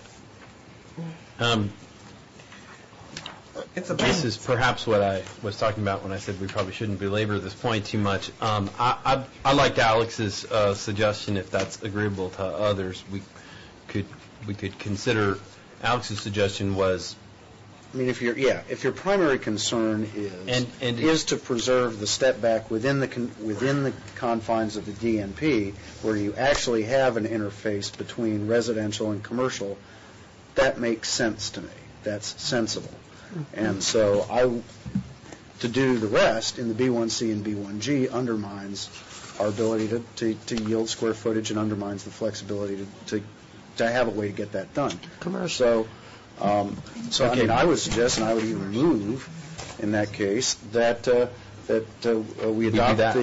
Speaker 9: It's a
Speaker 1: this is perhaps what I was talking about when I said we probably shouldn't belabor this point too much. I liked Alex's suggestion. If that's agreeable to others, we could consider. Alex's suggestion was,
Speaker 10: I mean, if your primary concern is to preserve the step back within the confines of the DNP, where you actually have an interface between residential and commercial, that makes sense to me. That's sensible. And so to do the rest in the B1C and B1G undermines our ability to yield square footage and undermines the flexibility to have a way to get that done.
Speaker 6: Commercial.
Speaker 10: So I mean, I would suggest, and I would even move in that case, that we adopt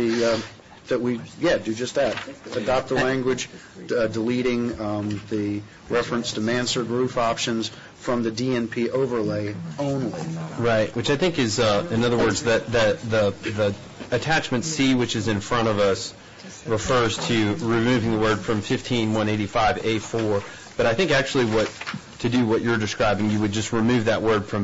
Speaker 10: do just that. Adopt the language deleting the reference to mansard roof options from the DNP overlay only.
Speaker 1: right, which I think is, in other words, that the attachment C, which is in front of us, refers to removing the word from 15185A4. But I think actually to do what you're describing, you would just remove that word from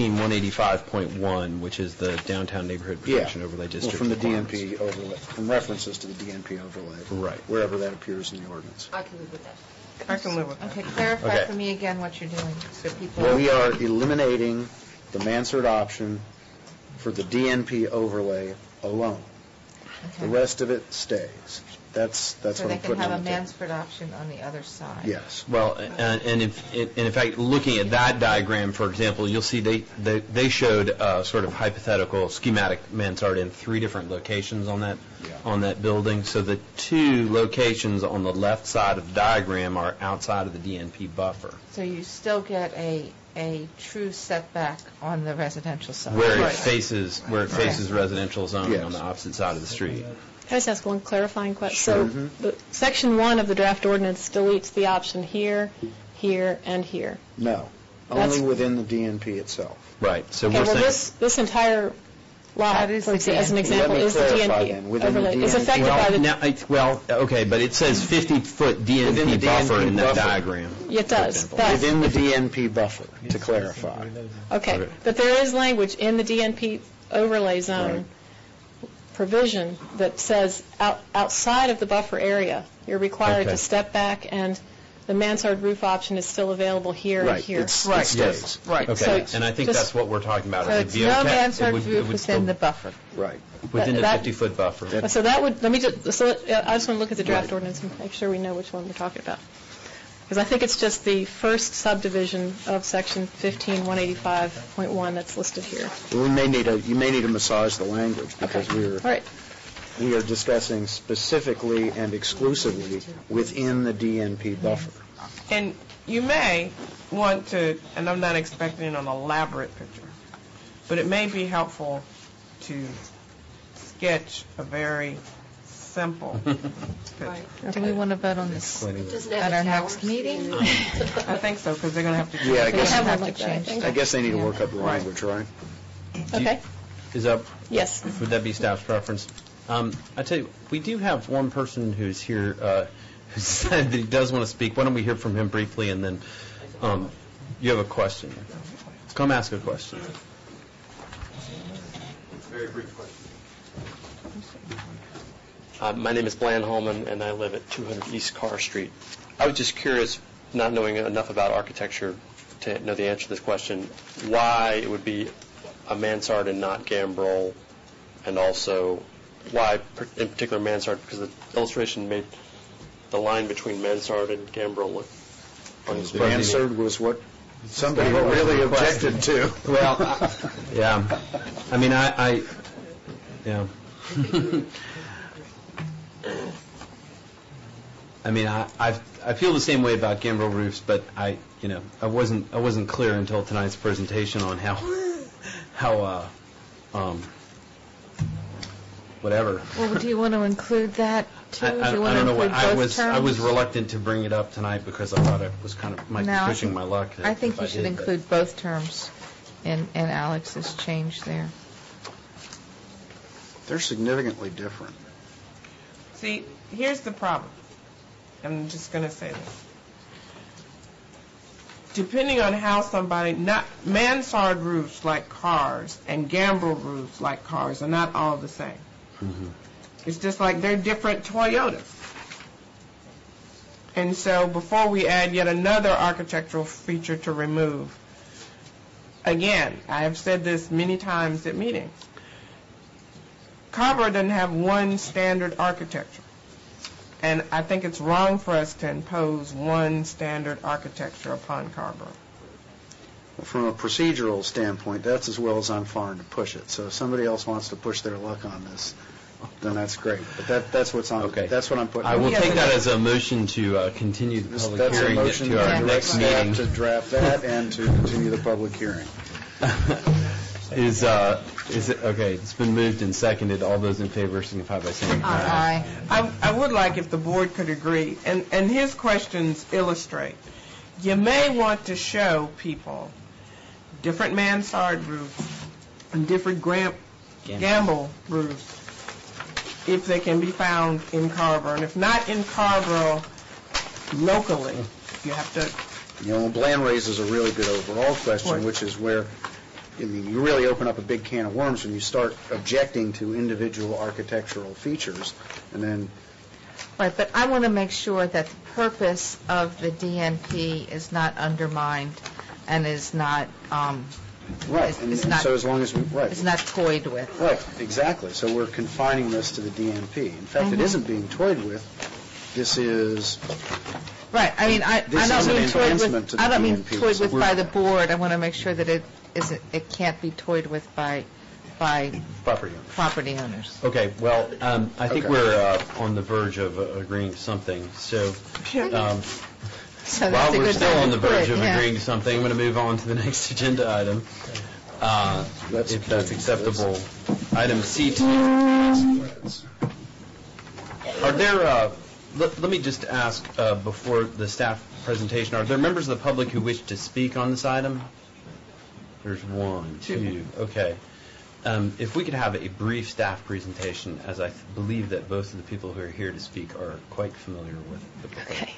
Speaker 1: 15185.1, which is the downtown neighborhood protection overlay district.
Speaker 10: Well, from the DNP overlay, from references to the DNP overlay.
Speaker 1: Right.
Speaker 10: Wherever that appears in the ordinance.
Speaker 2: I can live with that.
Speaker 9: I can live with that.
Speaker 2: Okay, clarify
Speaker 1: Okay.
Speaker 2: for me again what you're doing, so people...
Speaker 10: Well, we are eliminating the mansard option for the DNP overlay alone. The rest of it stays. That's
Speaker 2: So
Speaker 10: what
Speaker 2: they
Speaker 10: I'm
Speaker 2: can
Speaker 10: putting
Speaker 2: have a
Speaker 10: on the table.
Speaker 2: Mansford option on the other side.
Speaker 10: Yes.
Speaker 1: Well, and in fact, looking at that diagram, for example, you'll see they showed sort of hypothetical schematic mansard in 3 different locations on that building. So the 2 locations on the left side of the diagram are outside of the DNP buffer,
Speaker 2: So you still get a true setback on the residential side.
Speaker 1: where it
Speaker 9: Right.
Speaker 1: faces residential zoning
Speaker 10: Yes.
Speaker 1: on the opposite side of the street.
Speaker 11: Can I just ask one clarifying question?
Speaker 10: Sure.
Speaker 11: So Section 1 of the draft ordinance deletes the option here, here, and here.
Speaker 10: No.
Speaker 11: That's-
Speaker 10: Only within the DNP itself.
Speaker 1: Right. So
Speaker 11: Okay,
Speaker 1: we're
Speaker 11: well,
Speaker 1: saying.
Speaker 11: this entire lot,
Speaker 2: That is the
Speaker 11: as an
Speaker 2: DNP.
Speaker 11: example,
Speaker 10: Let me
Speaker 11: is the
Speaker 10: clarify
Speaker 11: DNP
Speaker 10: then. Within the
Speaker 11: overlay. It's
Speaker 10: DNP.
Speaker 11: affected by the...
Speaker 1: Okay, but it says 50-foot
Speaker 10: Within
Speaker 1: DNP
Speaker 10: the
Speaker 1: buffer
Speaker 10: DNP
Speaker 1: in that
Speaker 10: buffer.
Speaker 1: diagram.
Speaker 11: It does,
Speaker 1: for example.
Speaker 11: but...
Speaker 10: Within the DNP buffer, to clarify.
Speaker 11: Okay,
Speaker 1: Okay.
Speaker 11: but there is language in the DNP overlay zone provision that says outside of the buffer area, you're required
Speaker 1: Okay.
Speaker 11: to step back, and the mansard roof option is still available here and
Speaker 10: Right.
Speaker 11: here.
Speaker 10: It
Speaker 9: Right.
Speaker 10: stays.
Speaker 9: Right.
Speaker 1: Okay,
Speaker 11: So
Speaker 1: and I think
Speaker 11: just-
Speaker 1: that's what we're talking about.
Speaker 2: So
Speaker 1: It would
Speaker 2: it's
Speaker 1: be
Speaker 2: no
Speaker 1: okay-
Speaker 2: Mansard
Speaker 1: it would
Speaker 2: roof
Speaker 1: still-
Speaker 2: within the buffer.
Speaker 10: Right.
Speaker 1: Within the
Speaker 11: that-
Speaker 1: 50-foot buffer.
Speaker 11: So that would, let me just, I just want to look at the draft ordinance and make sure we know which one we're talking about. Because I think it's just the first subdivision of Section 15185.1 that's listed here.
Speaker 10: You may need to massage the language because
Speaker 11: All right.
Speaker 10: we are discussing specifically and exclusively within the DNP buffer.
Speaker 9: And you may want to, and I'm not expecting an elaborate picture, but it may be helpful to sketch a very simple picture.
Speaker 2: Do we want to vote on this at our next meeting?
Speaker 9: I think so, because they're going to have to...
Speaker 10: Yeah, I
Speaker 11: We
Speaker 10: guess,
Speaker 11: have
Speaker 2: have
Speaker 11: one
Speaker 2: to
Speaker 11: like that, I
Speaker 2: change
Speaker 11: think.
Speaker 10: I guess they need to work up the language, right?
Speaker 11: Okay,
Speaker 1: Is that,
Speaker 11: yes.
Speaker 1: would that be staff's preference? I tell you, we do have one person who's here who said that he does want to speak. Why don't we hear from him briefly, and then you have a question. Come ask a question. Very brief question.
Speaker 13: My name is Bland Holman, and I live at 200 East Carr Street. I was just curious, not knowing enough about architecture to know the answer to this question, why it would be a mansard and not gambrel, and also why in particular mansard, because the illustration made the line between mansard and gambrel look
Speaker 10: The mansard was what somebody really objected to.
Speaker 1: Well, yeah. I mean, yeah. I mean, I feel the same way about gambrel roofs, but I wasn't clear until tonight's presentation on how whatever.
Speaker 2: Well, do you want to include that, too?
Speaker 1: I
Speaker 2: Do you want to
Speaker 1: don't know
Speaker 2: include
Speaker 1: what I
Speaker 2: both
Speaker 1: was
Speaker 2: terms?
Speaker 1: reluctant to bring it up tonight because I thought it was kind of might
Speaker 2: No, I
Speaker 1: be pushing
Speaker 2: think-
Speaker 1: my luck.
Speaker 2: I think
Speaker 1: if
Speaker 2: you should
Speaker 1: did, but-
Speaker 2: include both terms in Alex's change there.
Speaker 10: They're significantly different.
Speaker 9: See, here's the problem. I'm just going to say this. Depending on how somebody, not mansard roofs like cars and gambrel roofs like cars are not all the same.
Speaker 1: Mm-hmm.
Speaker 9: It's just like they're different Toyotas. And so before we add yet another architectural feature to remove, again, I have said this many times at meetings, Carver doesn't have one standard architecture. And I think it's wrong for us to impose one standard architecture upon Carver.
Speaker 10: From a procedural standpoint, that's as well as I'm fine to push it. So if somebody else wants to push their luck on this, then that's great. But that's what's on.
Speaker 1: Okay.
Speaker 10: That's what I'm putting.
Speaker 1: I will take that as a motion to continue the public
Speaker 10: That's
Speaker 1: hearing
Speaker 10: a motion
Speaker 1: to our next
Speaker 10: staff
Speaker 1: meeting.
Speaker 10: to draft that and to continue the public hearing.
Speaker 1: Is it okay? It's been moved and seconded. All those in favor signify by saying aye.
Speaker 9: I would like if the board could agree, and his questions illustrate. You may want to show people different mansard roofs and different gamble roofs if they can be found in Carver. And if not in Carver, locally, you have to...
Speaker 10: Bland raises a really good overall question,
Speaker 9: What?
Speaker 10: which is where, you really open up a big can of worms when you start objecting to individual architectural features, and then...
Speaker 5: Right, but I want to make sure that the purpose of the DNP is not undermined and is not...
Speaker 10: Right, and so as long as we... Right.
Speaker 5: Is not toyed with.
Speaker 10: Right, exactly. So we're confining this to the DNP. In fact, it isn't being toyed with. This is...
Speaker 5: Right, I mean, I
Speaker 10: This
Speaker 5: don't
Speaker 10: is an
Speaker 5: mean toyed
Speaker 10: enhancement
Speaker 5: with,
Speaker 10: to the
Speaker 5: I don't mean
Speaker 10: DNP.
Speaker 5: toyed
Speaker 10: So
Speaker 5: with
Speaker 10: we're-
Speaker 5: by the board. I want to make sure that it can't be toyed with by property owners.
Speaker 1: Okay, well, I think
Speaker 10: Okay.
Speaker 1: we're on the verge of agreeing to something. So
Speaker 5: So
Speaker 1: while
Speaker 5: that's a
Speaker 1: we're
Speaker 5: good
Speaker 1: still
Speaker 5: time
Speaker 1: on
Speaker 5: to
Speaker 1: the verge
Speaker 5: quit,
Speaker 1: of
Speaker 5: yeah.
Speaker 1: agreeing to something, I'm going to move on to the next agenda item, if that's acceptable. Item C2. Are there, let me just ask before the staff presentation, are there members of the public who wish to speak on this item? There's one, two, okay. If we could have a brief staff presentation, as I believe that both of the people who are here to speak are quite familiar with the proposal.
Speaker 5: Okay.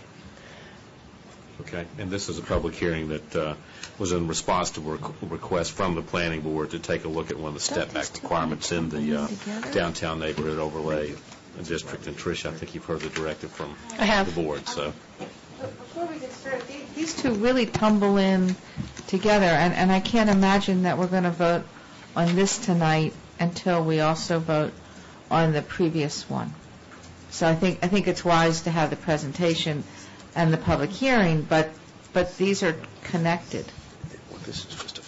Speaker 3: Okay, and this is a public hearing that was in response to a request from the planning board to take a look at one of the step-back requirements in the downtown neighborhood overlay district. And Tricia, I think you've heard the directive from the board. So
Speaker 5: Before we get started, these two really tumble in together, and I can't imagine that we're going to vote on this tonight until we also vote on the previous one. So I think it's wise to have the presentation and the public hearing, but these are connected.
Speaker 10: Well, this is just a...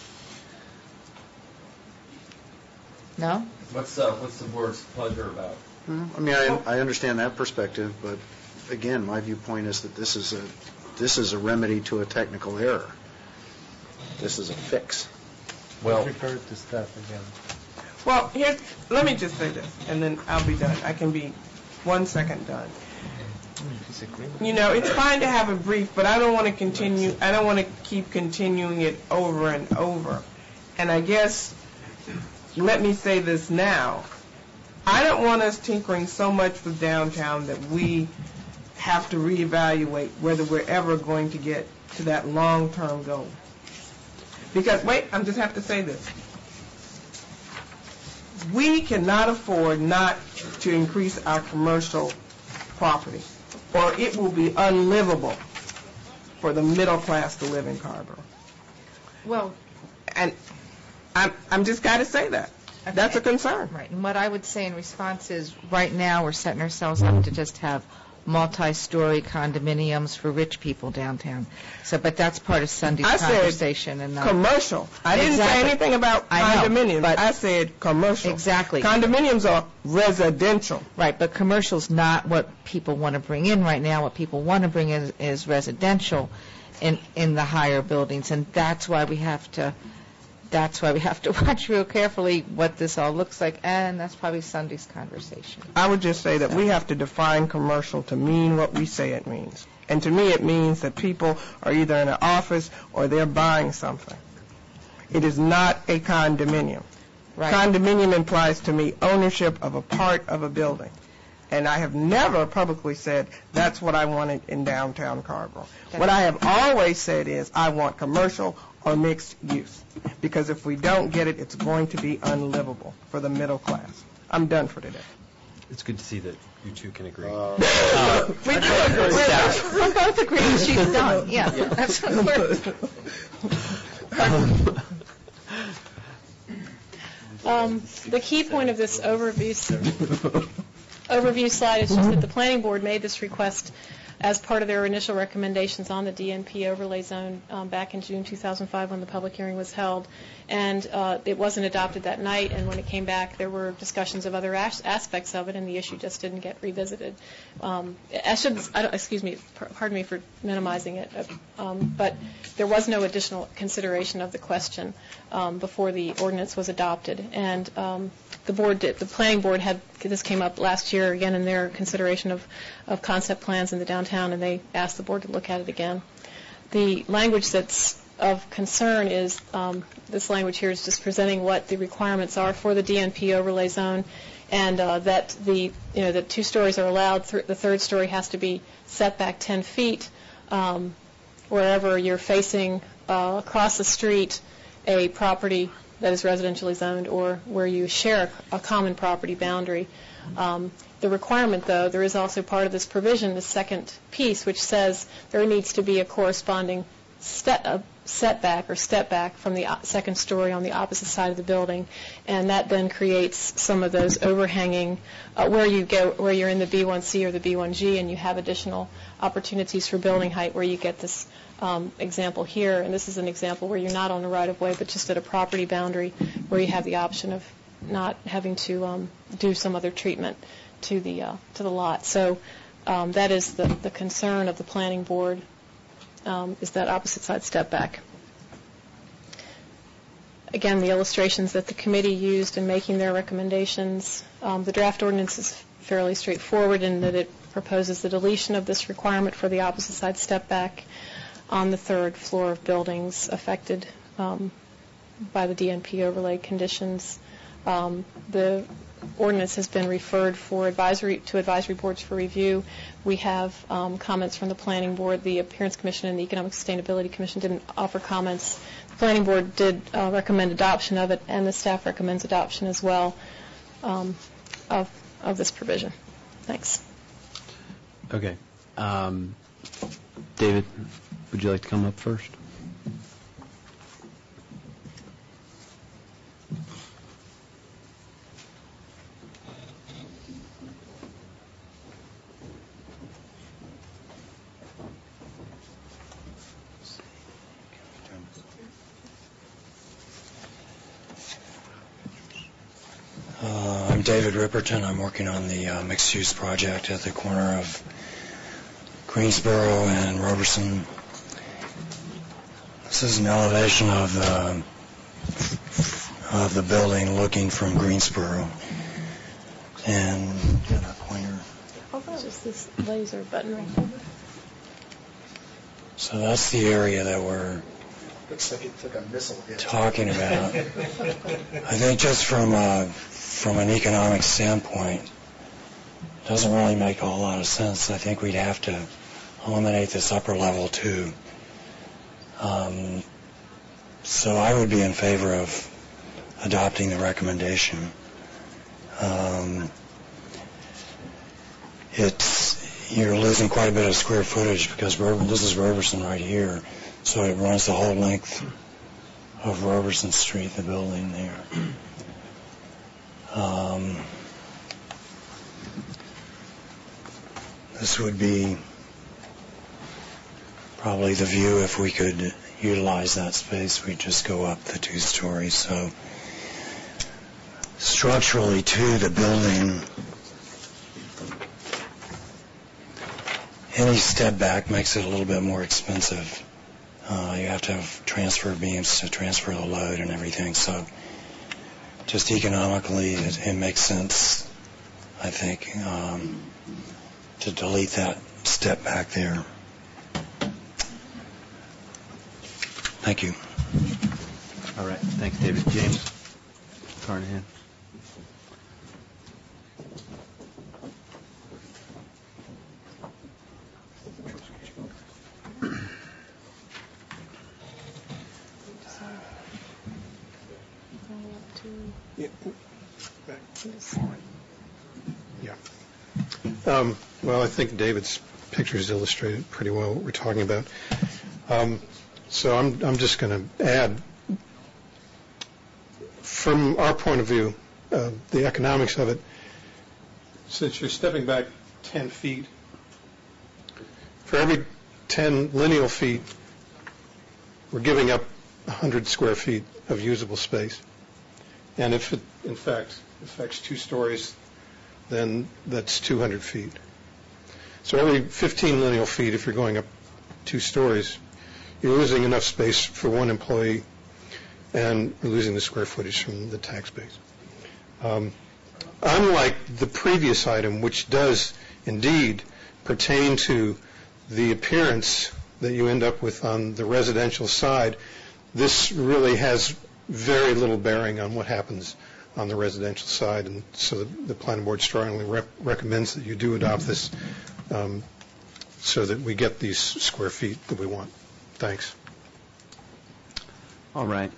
Speaker 1: No? What's the board's pleasure about?
Speaker 10: I mean, I understand that perspective, but again, my viewpoint is that this is a remedy to a technical error. This is a fix.
Speaker 1: Well,
Speaker 7: Refer to staff again.
Speaker 9: Well, let me just say this, and then I'll be done. I can be 1 second done. It's fine to have a brief, but I don't want to continue. I don't want to keep continuing it over and over. And I guess, let me say this now. I don't want us tinkering so much with downtown that we have to reevaluate whether we're ever going to get to that long-term goal. Because, I just have to say this. We cannot afford not to increase our commercial property, or it will be unlivable for the middle class to live in Carver.
Speaker 5: Well,
Speaker 9: And I'm just got to say that. That's a concern.
Speaker 5: right, and what I would say in response is, right now, we're setting ourselves up to just have multi-story condominiums for rich people downtown. But that's part of Sunday's
Speaker 9: I said
Speaker 5: conversation. And
Speaker 9: commercial. I didn't say
Speaker 5: Exactly.
Speaker 9: anything about
Speaker 5: I know,
Speaker 9: condominiums.
Speaker 5: but-
Speaker 9: I said commercial.
Speaker 5: Exactly.
Speaker 9: Condominiums are residential.
Speaker 5: Right, but commercial's not what people want to bring in right now. What people want to bring in is residential in the higher buildings, and that's why we have to watch real carefully what this all looks like, and that's probably Sunday's conversation.
Speaker 9: I would just say that we have to define commercial to mean what we say it means. And to me, it means that people are either in an office or they're buying something. It is not a condominium.
Speaker 5: Right.
Speaker 9: Condominium implies to me ownership of a part of a building. And I have never publicly said that's what I wanted in downtown Carrboro. What I have always said is I want commercial or mixed use, because if we don't get it, it's going to be unlivable for the middle class. I'm done for today.
Speaker 1: It's good to see that you two can agree.
Speaker 2: We do agree. We're both agreeing she's done. Yeah, that's what we're...
Speaker 11: The key point of this overview slide is just that the planning board made this request as part of their initial recommendations on the DNP overlay zone back in June 2005 when the public hearing was held. And it wasn't adopted that night, and when it came back, there were discussions of other aspects of it, and the issue just didn't get revisited. Excuse me, pardon me for minimizing it, but there was no additional consideration of the question before the ordinance was adopted. And the planning board had, this came up last year again in their consideration of concept plans in the downtown, and they asked the board to look at it again. The language that's of concern is this language here is just presenting what the requirements are for the DNP overlay zone, and that the two stories are allowed. The third story has to be set back 10 feet wherever you're facing across the street a property that is residentially zoned or where you share a common property boundary. The requirement, though, there is also part of this provision, the second piece, which says there needs to be a corresponding setback or step back from the second story on the opposite side of the building, and that then creates some of those overhanging where you're in the B1C or the B1G, and you have additional opportunities for building height where you get this example here, and this is an example where you're not on the right-of-way but just at a property boundary where you have the option of not having to do some other treatment to the lot. So that is the concern of the planning board, is that opposite side step back. Again, the illustrations that the committee used in making their recommendations, the draft ordinance is fairly straightforward in that it proposes the deletion of this requirement for the opposite side step back on the third floor of buildings affected by the DNP overlay conditions. The ordinance has been referred to advisory boards for review. We have comments from the Planning Board. The Appearance Commission and the Economic Sustainability Commission didn't offer comments. The Planning Board did recommend adoption of it, and the staff recommends adoption as well of this provision. Thanks.
Speaker 1: Okay. David, would you like to come up first?
Speaker 14: I'm David Ripperton. I'm working on the mixed-use project at the corner of Greensboro and Roberson. This is an elevation of the building looking from Greensboro. And get a pointer.
Speaker 11: It's just this laser button right there.
Speaker 14: So that's the area that we're talking about. I think just from an economic standpoint, it doesn't really make a whole lot of sense. I think we'd have to eliminate this upper level too. So I would be in favor of adopting the recommendation. You're losing quite a bit of square footage because this is Roberson right here, so it runs the whole length of Roberson Street, the building there. This would be probably the view if we could utilize that space. We'd just go up the 2 stories. So structurally, too, the building, any step back makes it a little bit more expensive. You have to have transfer beams to transfer the load and everything. So just economically, it makes sense, I think, to delete that step back there. Thank you.
Speaker 1: All right. Thanks, David. James Carnahan.
Speaker 15: Well, I think David's pictures illustrated pretty well what we're talking about. So I'm just going to add, from our point of view, the economics of it, since you're stepping back 10 feet, for every 10 lineal feet, we're giving up 100 square feet of usable space. And if it, in fact, affects 2 stories, then that's 200 feet. So every 15 lineal feet, if you're going up 2 stories, you're losing enough space for 1 employee, and you're losing the square footage from the tax base. Unlike the previous item, which does indeed pertain to the appearance that you end up with on the residential side, this really has very little bearing on what happens on the residential side, and so the planning board strongly recommends that you do adopt this so that we get these square feet that we want. Thanks.
Speaker 1: All right.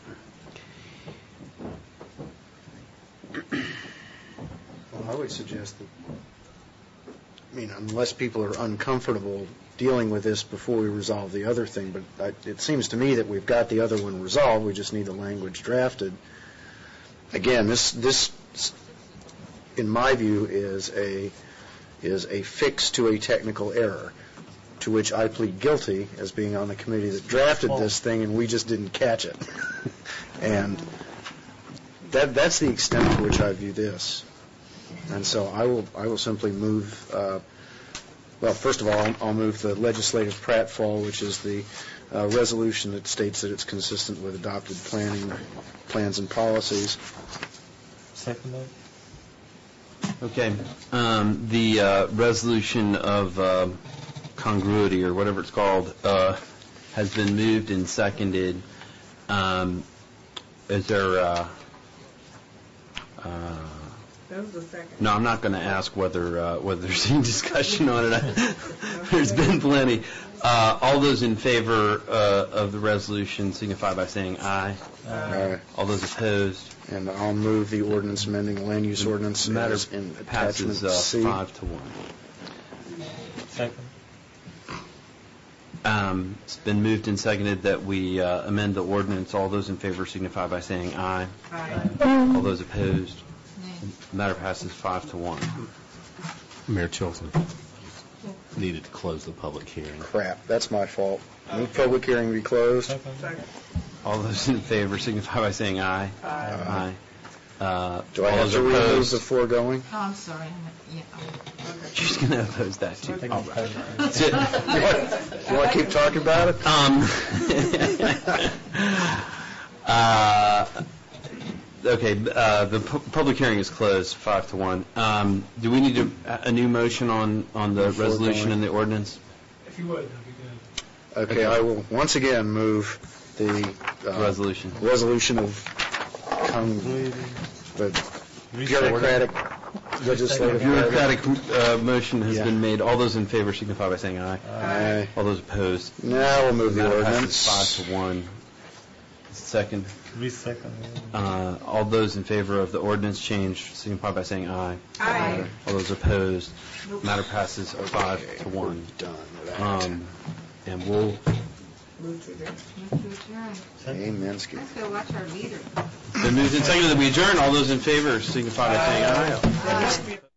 Speaker 10: Well, I would suggest that, unless people are uncomfortable dealing with this before we resolve the other thing, but it seems to me that we've got the other one resolved. We just need the language drafted. Again, this in my view, is a fix to a technical error, to which I plead guilty as being on the committee that drafted this thing, and we just didn't catch it. And that's the extent to which I view this. And so I will simply move. Well, first of all, I'll move the legislative pratfall, which is the resolution that states that it's consistent with adopted plans and policies.
Speaker 7: Second that.
Speaker 1: Okay. The resolution of congruity, or whatever it's called, has been moved and seconded. Is there...
Speaker 9: That was the second.
Speaker 1: No, I'm not going to ask whether there's any discussion on it. There's been plenty. All those in favor of the resolution signify by saying aye.
Speaker 10: Aye.
Speaker 1: All those opposed.
Speaker 10: And I'll move the ordinance amending the land use ordinance
Speaker 1: Matter
Speaker 10: as in attachment
Speaker 1: passes
Speaker 10: C.
Speaker 1: 5-1.
Speaker 7: Second.
Speaker 1: It's been moved and seconded that we amend the ordinance. All those in favor signify by saying aye.
Speaker 9: Aye.
Speaker 1: All those opposed. The matter passes 5-1.
Speaker 3: Mayor Chilton needed to close the public hearing.
Speaker 10: Crap, that's my fault. Move public hearing be closed.
Speaker 9: Second.
Speaker 1: All those in favor signify by saying aye.
Speaker 10: Aye.
Speaker 1: Aye.
Speaker 10: Do I
Speaker 1: all
Speaker 10: have
Speaker 1: those
Speaker 10: to remove
Speaker 1: opposed?
Speaker 10: the foregoing?
Speaker 5: Oh, I'm sorry. Yeah.
Speaker 1: She's going to oppose that too. That's it.
Speaker 10: You want to keep talking about it?
Speaker 1: Okay, the public hearing is closed, 5-1. Do we need a new motion on the resolution and the ordinance?
Speaker 7: If you would, that'd be good.
Speaker 10: Okay, I will once again move the resolution of the bureaucratic legislative
Speaker 1: motion has been made. All those in favor signify by saying aye.
Speaker 10: Aye.
Speaker 1: All those opposed.
Speaker 10: Now we'll move the
Speaker 1: Matter
Speaker 10: ordinance.
Speaker 1: passes 5-1. Second.
Speaker 7: Second.
Speaker 1: All those in favor of the ordinance change signify by saying aye.
Speaker 9: Aye.
Speaker 1: All those opposed. Matter passes 5-1.
Speaker 10: Done.
Speaker 1: And we'll
Speaker 5: Move to adjourn.
Speaker 10: Amen.
Speaker 5: Let's go watch our leader.
Speaker 1: been moved and seconded that we adjourn. All those in favor signify by saying aye.